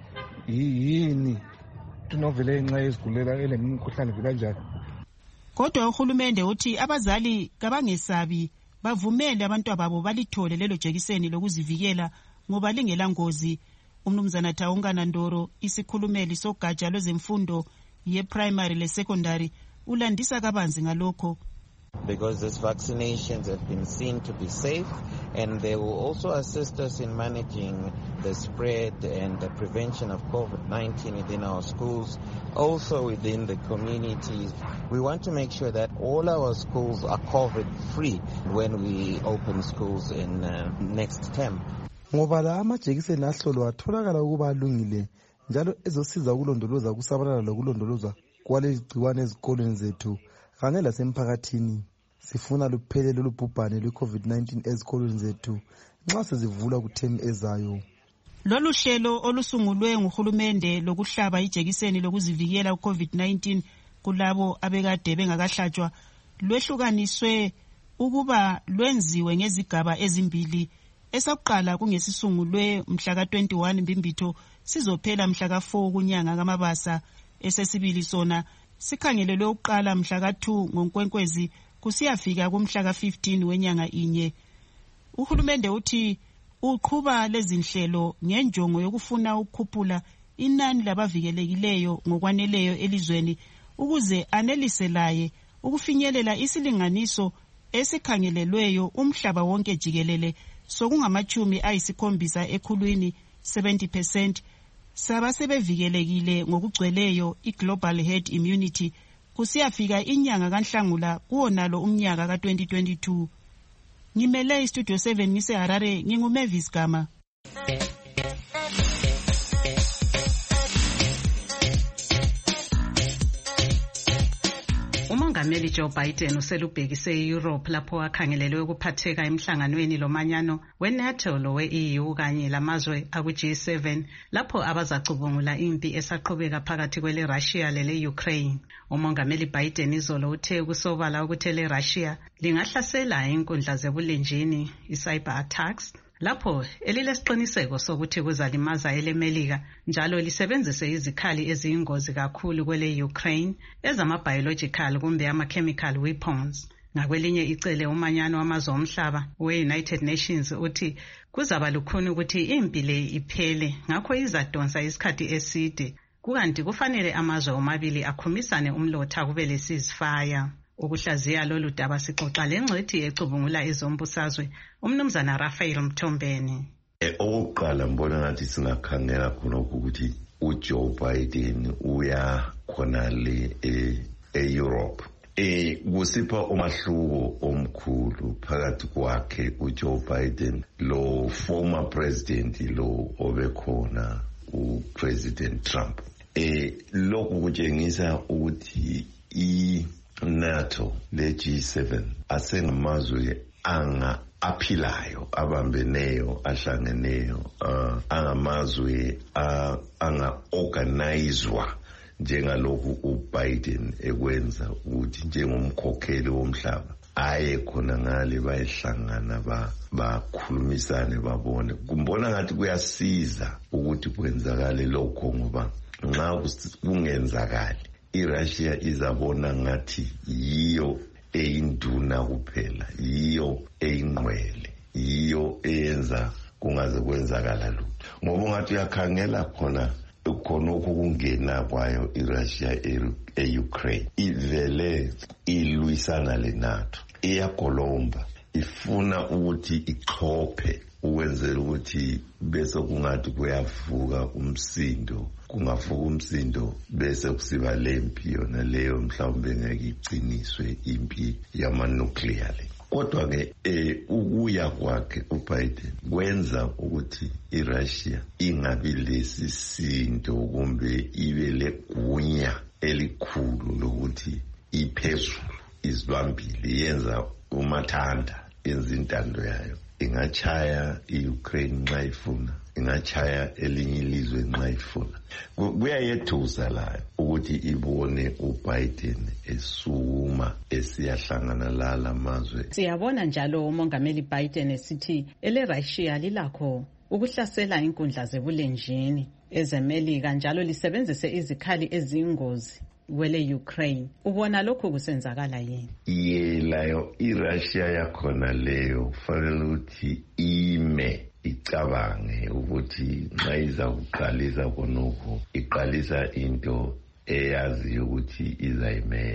yini tunovele nxa ezigulela elemikhuhlane vela njani. Kodwa uhulumende uthi abazali kabangesabi bavumele abantwana babo balithole lelo jekiseni lokuzivikela ngoba lingela ngozi. Umnumzana Taungana Ndoro isikhulumeli sogatsha lwezemfundo ye-primary le-secondary ulandisa kabanzi ngalokho. because these vaccinations have been seen to be safe, and they will also assist us in managing the spread and the prevention of COVID-19 within our schools, also within the communities. We want to make sure that all our schools are COVID-free when we open schools in next term. Ngoba la amajekiseni ahlolwa atholakala ukuba alungile njalo ezosiza ukulondoloza ukusabalala lokulondolozwa kwaleli gciwane ezikolweni zethu kanye lasemphakathini. Sifuna luphele lolu bhubhane lwe-COVID-19 ezikolweni zethu nxa sezivula kuthemi ezayo. Lolu hlelo olusungulwe nguhulumende lokuhlaba ijekiseni lokuzivikela ku-COVID-19 kulabo abekade bengakahlatshwa lwehlukaniswe ukuba lwenziwe ngezigaba ezimbili. Esokuqala kungesisungulwe mhla ka-21 Mbimbitho sizophela mhla ka-4 kunyanga kaMabasa. Esesibili sona sikhangelelwe ukuqala mhla ka-2 ngoNkwenkwezi kusiyafika kumhla ka-15 wenyanga inye. Uhulumende uthi uqhuba lezi nhlelo ngenjongo yokufuna ukukhuphula inani labavikelekileyo ngokwaneleyo elizweni ukuze anelise laye ukufinyelela isilinganiso esikhangelelweyo umhlaba wonke jikelele sokungama-70% ekhulwini 70% sabasebevikelekile ngokugcweleyo i-global herd immunity kusiyafika inyanga kaNhlangula kuwonalo umnyaka ka-2022. Ngimele istudio 7 ngiseHarare, nginguMavis Gama. uMongameli Joe Biden uselubhekise e-Europe lapho akhangelelwe ukuphatheka emhlanganweni lomanyano we-NATO lowe-EU kanye lamazwe aku-G7 lapho abazacubungula impi esaqhubeka phakathi kwele-Russia lele-Ukraine. uMongameli Biden izolo uthe kusobala ukuthi ele-Russia lingahlasela inkundla zebulenjini i-cyber attacks lapho elilesiqiniseko sokuthi kuzalimaza elemelika njalo lisebenzise izikhali eziyingozi kakhulu kwele-Ukraine ezama-biological kumbe ama-chemical weapons. Ngakwelinye icele umanyano wamazwe omhlaba we-United Nations uthi kuzaba lukhuni ukuthi impi le iphele ngakho izadonsa isikhathi eside kukanti kufanele amazwe omabili akhumisane umlotha kube le-ceasefire. Ukuhlaziya lolu daba sixoxa lengcwethi ecubungula ezombusazwe umnumzana Raphael Mthombeni. Okokuqala mbona ngathi singakhangela khonokho ukuthi uJoe Biden uya khona le e-Europe. Kusipha umahluko omkhulu phakathi kwakhe uJoe Biden lo former president lo obekhona uPresident Trump. Lokhu kutshengisa ukuthi NATO le-G7 asengamazwe aphilayo abambeneyo ahlangeneyo angamazwe anga-organizwa njengalokhu uBiden ekwenza ukuthi njengomkhokheli womhlaba aye khona ngale bayehlangana bakhulumisane babone. Kumbona ngathi kuyasiza ukuthi kwenzakale lokho ngoba nxa kungenzakali iRussia izabona ngathi yiyo eyinduna kuphela, yiyo eyingqwele, yiyo eyenza kungaze kwenzakala lutho. Ngoba ngathi uyakhangela khona ukungena kwayo iRussia e-Ukraine ivele ilwisana le-NATO, iyagolomba, ifuna ukuthi ixhophe ukwenzela ukuthi bese kungathi kuyavuka umsindo, kungavuka umsindo bese kusiba lempi yona leyo mhlawumbe ngeke igciniswe impi yama-nuclear. Kodwa-ke ukuya kwakhe uBiden kwenza ukuthi iRussia ingabi lesisindo kumbe ibe legunya elikhulu lokuthi iphezulu izibambile, yenza umathanda, yenza intando yayo. Ingachaya i-Ukraine nxa ifuna, ingachaya elinye ilizwe nxa ifuna. Kuyayethusa la ukuthi ibone uBiden esukuma esiyahlangana lala mazwe. Siyabona njalo uMongameli Biden esithi ele-Russia lilakho ukuhlasela inkundla zebulenjini ezemelika njalo lisebenzise izikhali eziyingozi kwele-Ukraine. Ubona lokhu kusenzakala yini? Yelayo iRussia yakhona leyo kufanele ukuthi ime icabange ukuthi nxa iza kuqalisa khonokho iqalisa into eyaziyo ukuthi izayimela.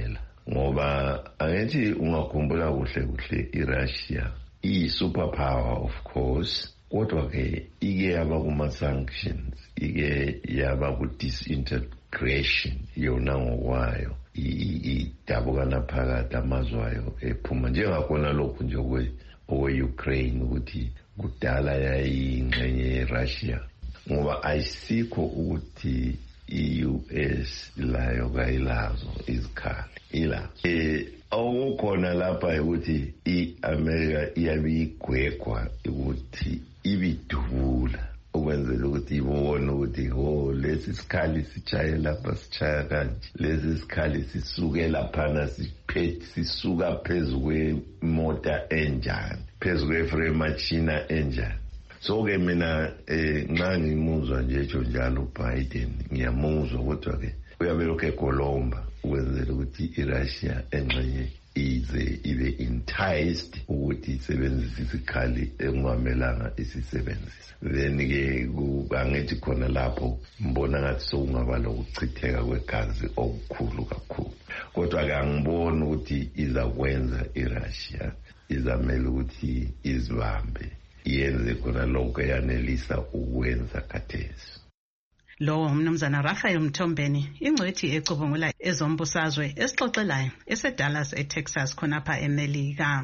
ngoba angithi ungakhumbula kuhle iRussia iyi-superpower of course, kodwa-ke ike yaba kuma-sanctions, ike yaba ku-disintegration yona ngokwayo, idabukana phakathi amazwe ayo ephuma njengakhona lokhu nje okwe-Ukraine ukuthi kudala yayiyingxenye ye-Russia, ngoba ayisikho ukuthi i-US layo kayilazo izikhali ila awukhona lapha ukuthi i-America iyabe igwegwa ukuthi ibidubula ukwenzela ukuthi ibone ukuthi lesi sikhali sichaye lapha sichaya kanje, lesi sikhali sisuke laphana sisuka phezu kwemota enjani, phezu kwefremachina enjani. So-ke mina nxa ngimuzwa nje etsho njalo uBiden ngiyamuzwa, kodwa-ke uyabe lokhu egolomba ukwenzela ukuthi iRussia engxenye ize ibe enticed ukuthi isebenzise isikhali engamelanga isisebenzisa. Then-ke angithi khona lapho mbona ngathi sokungaba lokuchitheka kwegazi okukhulu kakhulu, kodwa-ke angiboni ukuthi izakwenza iRussia, izamele ukuthi izibambe yenze khona lokho eyanelisa ukwenza khathesi. Lo umnumzana Raphael Mthombeni, ingcwethi ecubungula ezombusazwe esixoxelayo eseDallas eTexas khonapha eMelika.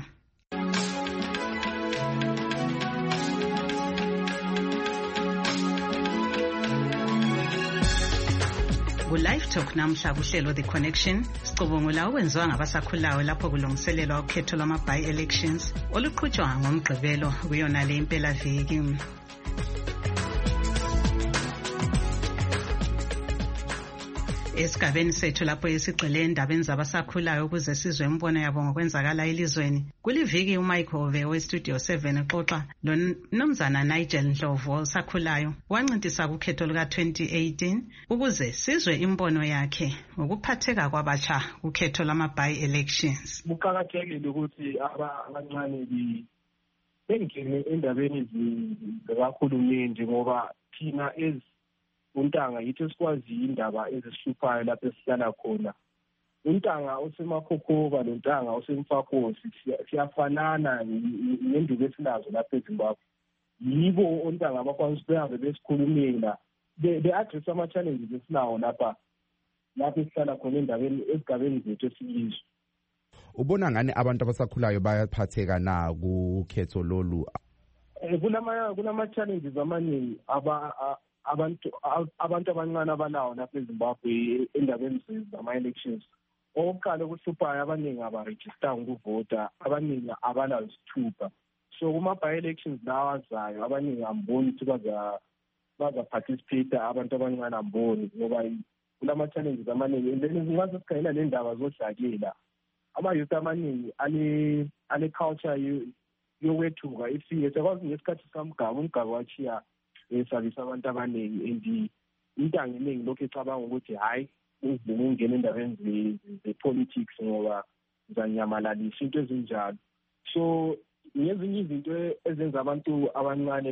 Ku-Live Talk namhla kuhlelo The Connection sicubungula okwenziwa ngabasakhulayo lapho kulungiselelwa ukhetho lwama-by-elections oluqhutshwa ngomgqibelo kuyona le impelaviki. Esigabeni sethu lapho esigxile endabeni zabasakhulayo ukuze sizwe imbono yabo ngokwenzakala elizweni, kuliviki uMichael Ove weStudio 7 exoxa loMnumzana Nigel Ndlovu osakhulayo wancintisa kukhetho luka-2018 ukuze sizwe imbono yakhe ngokuphatheka kwabatsha kukhetho lama-by-elections. Kuqakathekile ukuthi abancane bengene endabeni zikahulumende ngoba thina untanga yithi esikwaziyo indaba ezisihluphayo lapho esihlala khona. Untanga osemakhokhoba lontanga osemfakosi siyafanana ngenduku esilazo lapha eZimbabwe. Yibo ontanga abakwazi ukuthi behambe besikhulumela be-address ama-challenges esinawo lapha esihlala khona ezigabeni zethu esiyizwe. Ubona ngani abantu abasakhulayo bayaphatheka na kukhetho lolu? Kulama-challenges amaningi abantu abancane abalawo lapha eZimbabwe endabeni zama-elections. Okokuqala okuhluphayo abaningi abarejistanga ukuvota, abaningi abalawo isithupha. So kuma-by-elections lawa azayo abaningi amboni ukuthi baza-participate abantu abancane amboni ngoba kulama-challenges amaningi. And then ngaze sikhangela le ndaba zodlakela, ama-youth amaningi ale-culture yokwethuka ifike sekwazi ngesikhathi sikamgaba umgaba wachiya esabisa abantu abaningi and intanga eningi lokhu ecabanga ukuthi hayi ngingena endabeni ze-politics ngoba ngizanyamalalisa into ezinjalo. So ngezinye izinto ezenza abantu abancane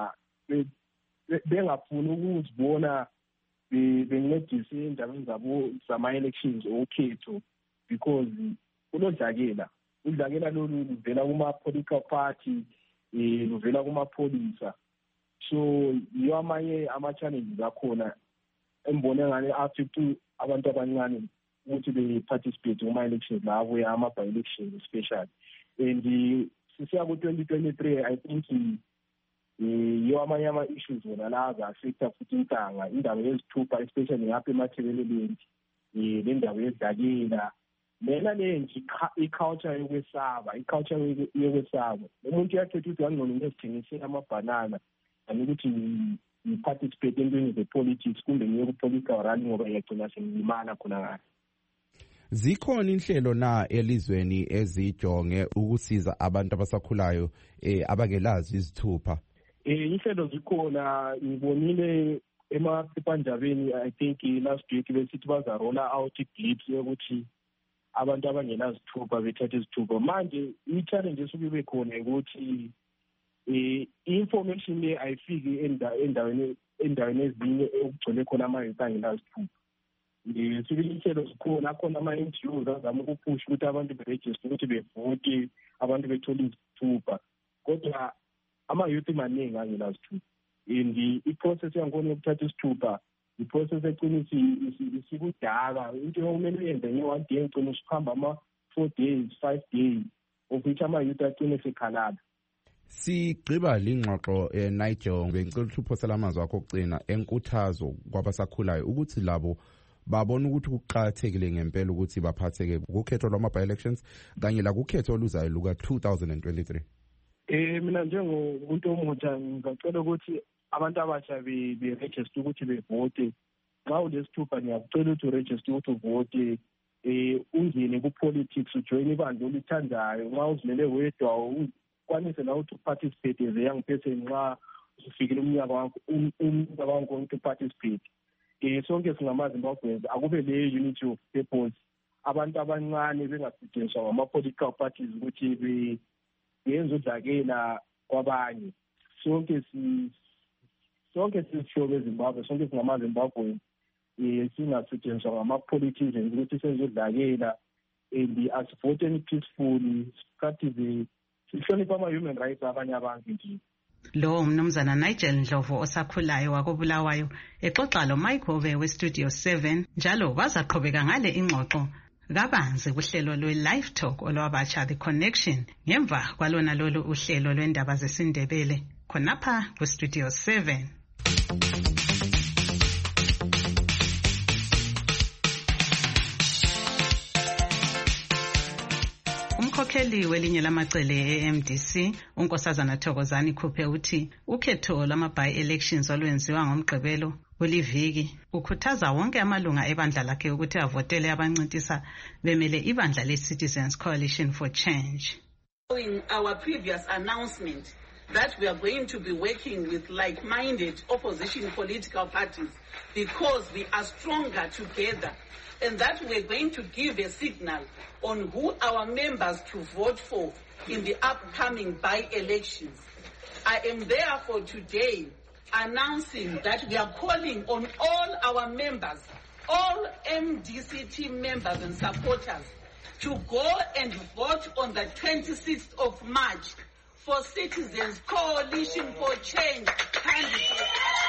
bengafuni ukuzibona bencedise endabeni zabo zama-elections okhetho because kulodlakela. Udlakela lolu luvela kuma-political party, luvela kumapholisa. So yiyo amanye ama-challenges akhona embone ngane affect abantu abancane ukuthi be-participate kuma-elections lawo ama-by-elections especially. And sisiya ku-2023 I think yiyo amanye ama-issues wona la aza-affecta futhi intanga, indaba yezithupha especially ngapha emathebeleleni, le ndaba yedlakela lena lenje i-culture yokwesaba. Umuntu uyakhetha ukuthi wangcono ngezithengisela amabhanana and ukuthi ngi-participate entweni ze-politics kumbe ngiye ku-political rally ngoba ngiyagcina sengilimala khona ngani. Zikhona inhlelo na elizweni ezijonge ukusiza abantu abasakhulayo abangelazi izithupha? Inhlelo zikhona, ngibonile emaphephandabeni I think last week besithi bazarola out clips yokuthi abantu abangenazithupha bethathe izithupha. Manje i-challenge esuke ibe khona ukuthi i-information le ayifiki endaweni ezinye okugcwele khona ama-youth angenazithupha. sibili inhlelo zikhona akhona ama-NGOs azama ukuphusha ukuthi abantu berejiste ukuthi bevote abantu bethole izithupha kodwa ama-youth maningi angela zithupha and i-process yankhona yokuthatha isithupha i-process egcina isikudala into okumele uyenze nge-1 day egcina usuhamba ama-4 days 5 days of which ama-youth agcine esekhalala. Sigqiba lingxoxo Nigel bengicela ukuthi uphosela amazwi akho okugcina enkuthazo kwabasakhulayo ukuthi labo babona ukuthi kuqakathekile ngempela ukuthi baphatheke kukhetho lwama-by-elections kanye la kukhetho oluzayo luka-2023. Mina njengomuntu omutsha ngicela ukuthi abantu abasha be-register ukuthi bevote. Xa ulesithupha ngiyakucela ukuthi uregister ukuthi uvote ungene ku-politics ujoyine ibandla olithandayo. Nxa uzimele wedwa ukwanise la ukuthi uparticipate as a young person nxa usufikile umnyaka wakho ukuthi uparticipate. Sonke singamaZimbabweans akube le unity of purpose. Abantu abancane bengasetshenziswa ngama-political parties ukuthi benze udlakela kwabanye. Sonke sisihlobo eZimbabwe, sonke singamaZimbabweans singasetshenziswa ngama-politicians ukuthi senze udlakela and asivoteni peacefully sihloniphe ama-human rights abanye abantu nje. Lo mnumzana Nigel Ndlovu osakhulayo wakobulawayo exoxa lo Mike Ove weStudio 7 njalo bazaqhubeka ngale ingxoxo kabanzi kuhlelo lwe-Live Talk olwabatsha The Connection ngemva kwalona lolu uhlelo lwendaba zesindebele khonapha kuStudio 7. Umkhokheli welinye lamacele eMDC uNkosazana Thokozani Khuphe uthi ukhetho lama-by-elections olwenziwa ngomgqibelo kuliviki ukhuthaza wonke amalunga ebandla lakhe ukuthi avotele abancintisa bemele ibandla le-Citizens Coalition for Change. In our previous announcement that we are going to be working with like-minded opposition political parties because we are stronger together, and that we're going to give a signal on who our members to vote for in the upcoming by-elections. I am therefore today announcing that we are calling on all our members, all MDC members and supporters, to go and vote on the 26th of March for Citizens Coalition for Change candidates.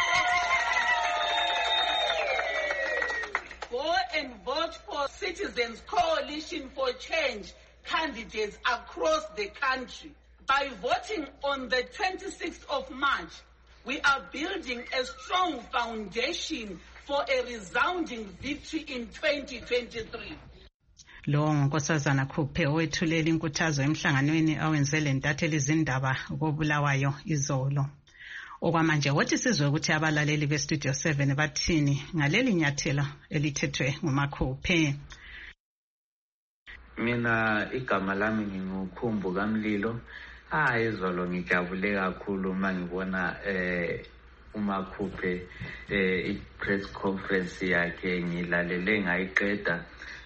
Go and vote for Citizens Coalition for Change candidates across the country. By voting on the 26th of March, we are building a strong foundation for a resounding victory in 2023. Lo Nkosazana Khuphe owethulela inkuthazo emhlanganweni awenzele ntatheli izindaba kobulawayo izolo. Okwamanje wothi sizwe ukuthi abalaleli beStudio 7 bathini ngaleli nyathelo elithethwe nguMakhuphe. Mina igama lami ngingukhumbu kaMlilo. Izolo ngijabule kakhulu mangibona uMakhuphe i-press conference yakhe ngilalele ngayiqeda.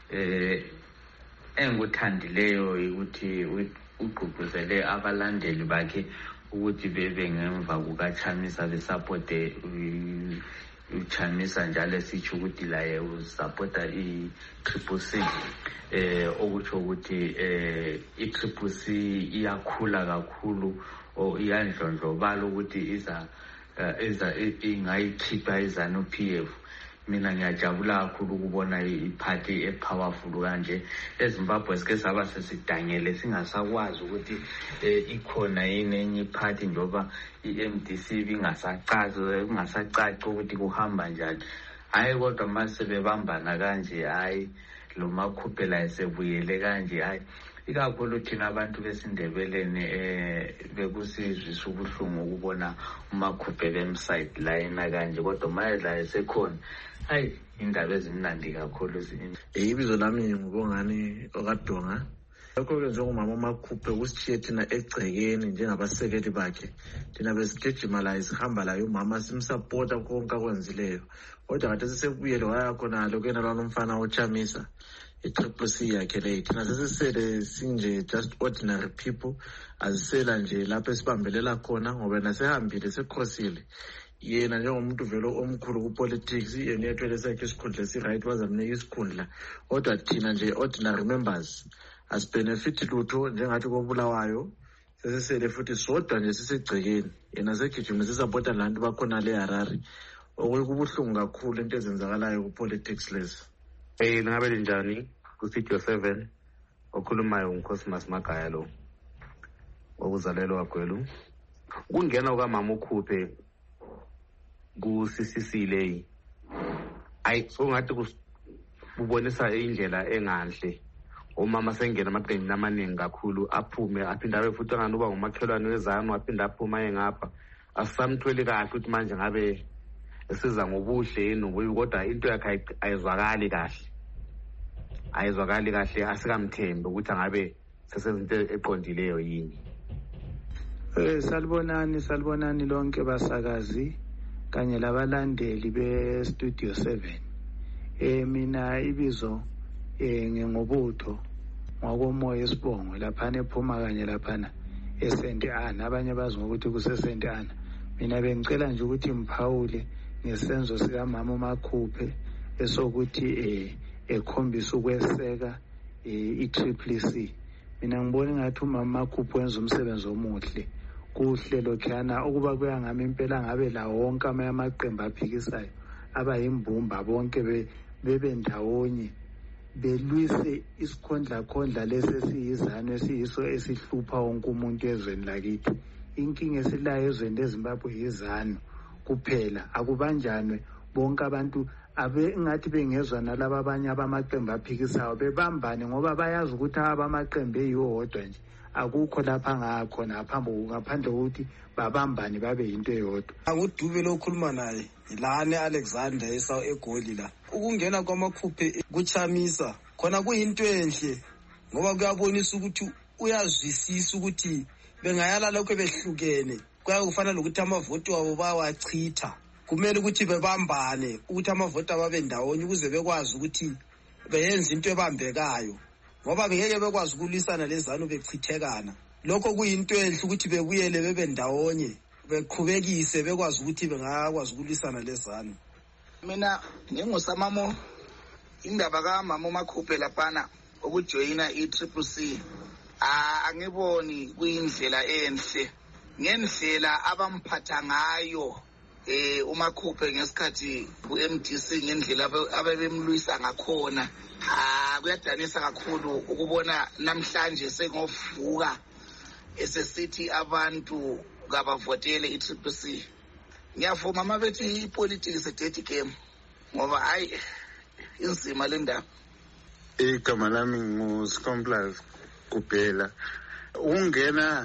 Enguthandileyo ukuthi ugqugquzele abalandeli bakhe ukuthi bebe ngemva kukaChamisa besupporte uChamisa njalo sitsho ukuthi laye usupporta i-CCC okutsho ukuthi i-CCC iyakhula kakhulu iyandlondlobala ukuthi ingayikhipha iZANU-PF. Mina ngiyajabula kakhulu ukubona iphathi epowerful kanje. eZimbabwe sike saba sesidangele singasakwazi ukuthi ikhona yini enye iphathi njoba iMDC ingasacaci ukuthi kuhamba njani. Hayi kodwa mase bebambana kanje, hayi lo Makhuphe la esebuyele kanje, hayi ikakhulu thina abantu besindebeleni bekusizwisa ubuhlungu ukubona uMakhuphe bemside line kanje, kodwa maye la esekhona hayi indaba ezimnandi kakhulu. Ibizo lami ngubongani okaDonga. Lokho-ke njengomama uMakhuphe usithiye thina egcekeni njengabasekeli bakhe, thina besigijima la sihamba la umama simsupporta konke akwenzileyo, kodwa kade sesebuyele waya khonalo kuyena lwana umfana oChamisa i-CCC yakhe leyo. Thina sesisele sinje just ordinary people, azisela nje lapho esibambelela khona ngoba nasehambile sekhosile yena njengomuntu vele omkhulu ku-politics yena uyathwele sakhe isikhundla esi-right bazamnika isikhundla kodwa thina nje ordinary members asibenefiti lutho njengathi kobulawayo sesisele futhi sodwa nje sisegcekeni yena segijima sisapota lantu bakhona le Harare okubuhlungu kakhulu into ezenzakalayo ku-politics lezi. Ngabe linjani ku-Studio 7 okhulumayo nguNkosimas Magaya lo okuzalelwa kwaGwelu. Kungena kukamama ukhuphe ku-CCC leyi so ngathi kubonisa indlela engahle umama sengena amaqembu amaningi kakhulu aphume aphinde abe futhi anganuba ngumakhelwane wezanu aphinde aphuma engapha asamthweli kahle ukuthi manje ngabe esiza ngobuhle yini kodwa into yakhe ayizwakali kahle asikamthembe ukuthi angabe sesezinto eqondileyo yini. Salibonani lonke basakazi kanye labalandeli be-Studio 7. Mina ibizo ngingobutho ngokomoya esibongo laphana ephuma kanye laphana eSt Anna, abanye bazi ngokuthi kuseSt Anna. Mina bengicela nje ukuthi mphawule ngesenzo sikamama uMakhuphe esokuthi ekhombisa ukweseka i-CCC. Mina ngibona ngathi umama Makhuphe wenza umsebenzi omuhle kuhlelo khana ukuba kuyangami impela ngabe la wonke amaqembu aphikisayo abayimbumba bonke bebe ndawonye belwise isikhondla lesi esiyizano esiyiso esihlupha wonke umuntu ezweni lakithi. Inkinga esilayo ezweni leZimbabwe yizano kuphela, akubanjanwe bonke abantu ngathi bengezwa nalaba abanye abamaqembu aphikisayo bebambane ngoba bayazi ukuthi abamaqembu eyiwo wodwa nje akukho lapha ngakhona ngaphandle kokuthi babambane babe yinto eyodwa. Angudube lokhuluma naye lane Alexander eGoli la. Ukungena kwaMakhuphe kuchamisa khona kuyinto enhle ngoba kuyabonisa ukuthi uyazwisisa ukuthi bengayala lokho behlukene kuyakufana lokuthi amavoti wabo bawachitha. Kumele ukuthi bebambane ukuthi amavoti babe ndawonye ukuze bekwazi ukuthi beyenze into ebambekayo ngoba ngeke bekwazi ukulwisana lezanu bechithekana. Lokho kuyinto enhle ukuthi bebuyele bebe ndawonye beqhubekise bekwazi ukuthi bengakwazi ukulwisana lezanu. Mina ngingusamamo indaba kaMama uMakhuphe laphana ukujoyina i-CCC angiboni kuyindlela enhle ngendlela abamphatha ngayo uMakhuphe ngesikhathi ku-MDC ngendlela ababemlwisa ngakhona. Kuyadanisa kakhulu ukubona namhlanje sengovuka esesithi abantu kabavotele i-CCC. Ngiyavuma mabethi ipolitics a dirty game ngoba hayi inzima le ndaba. Igama lami nguScomplas kuphela. Ungena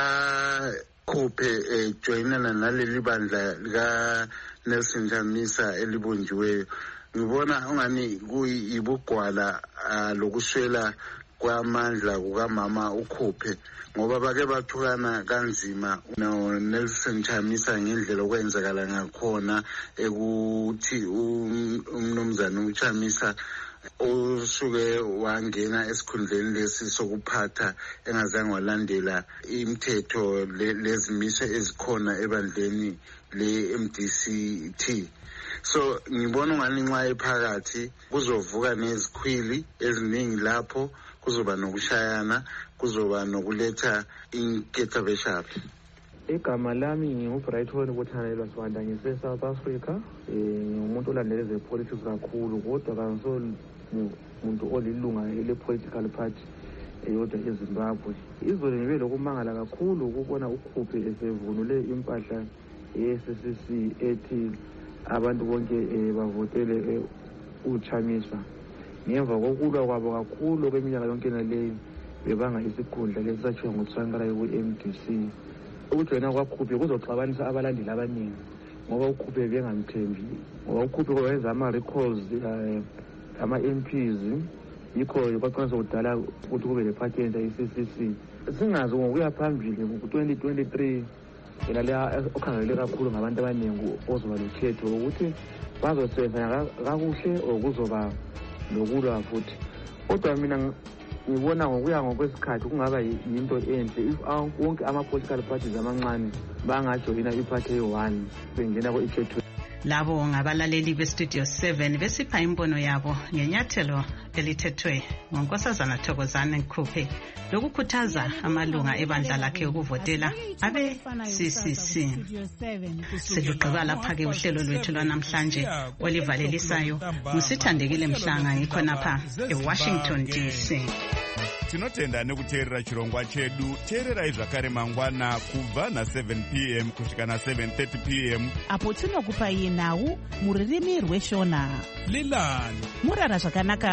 kukaKhuphe joinana naleli bandla lika Nelson Chamisa elibunjiweyo. Ngibona ungani kuyibugwala lokuswela kwamandla kukamama uKhuphe ngoba bake bathukana kanzima noNelson Chamisa ngendlela okwenzakala ngakhona ekuthi umnumzana uChamisa usuke wangena esikhundleni lesi sokuphatha engazange walandela imithetho lezimiso ezikhona ebandleni le-MDC-T. So ngibona ungani nxa ephakathi kuzovuka nezikhwili eziningi lapho kuzoba nokushayana kuzoba nokuletha inkethabeshapi. Igama lami nginguBrighton Kuthanelwa Swanda ngise-South Africa. Ngumuntu olandela ezepolitics kakhulu kodwa kangiso umuntu olilunga ele-political party eyodwa eZimbabwe. Izolo ngibe lokumangala kakhulu ukubona uKhuphe esevunule impahla ye-CCC ethi abantu bonke bavotele uChamisa. Ngemva kokulwa kwabo kakhulu kweminyaka yonke naleyo bebanga isikhundla lesathiwa nguTsankarayo ku-MDC. Ukujoyina kwaKhuphe kuzoxabanisa abalandeli abaningi ngoba uKhuphe bengamthembi ngoba uKhuphe wenza ama-recalls ama-MPs yikho kwaqinisa kudala ukuthi kube le-party entsha i-CCC. Singazi ngokuya phambili ku-2023 yena leya okhangelele kakhulu ngabantu abaningi ozoba lokhetho ukuthi bazosebenza kakuhle or kuzoba lokulwa futhi. Kodwa mina ngibona ngokuya ngokwesikhathi kungaba yinto enhle if wonke ama-political parties amancane bangajoyina iphathi eyi-1 bengena kwekhethweni. Labo ngabalaleli beStudio 7 besipha imbono yabo ngenyathelo elithethwe ngonkosazana Thokozane Nkhuphe lokukhuthaza amalunga ebandla lakhe ukuvotela abe CCC. Silugqiba lapha-ke uhlelo lwethu lwanamhlanje olivalelisayo ngusithandekile Mhlanga ngikhonapha eWashington DC. Tinotenda nekuteerera chirongwa chedu. Teererai zvakare mangwana kubva na7 p.m. kusvika na7:30 p.m. apo tinokupai nhau muririmi rweshona. Lilani murara zvakanaka.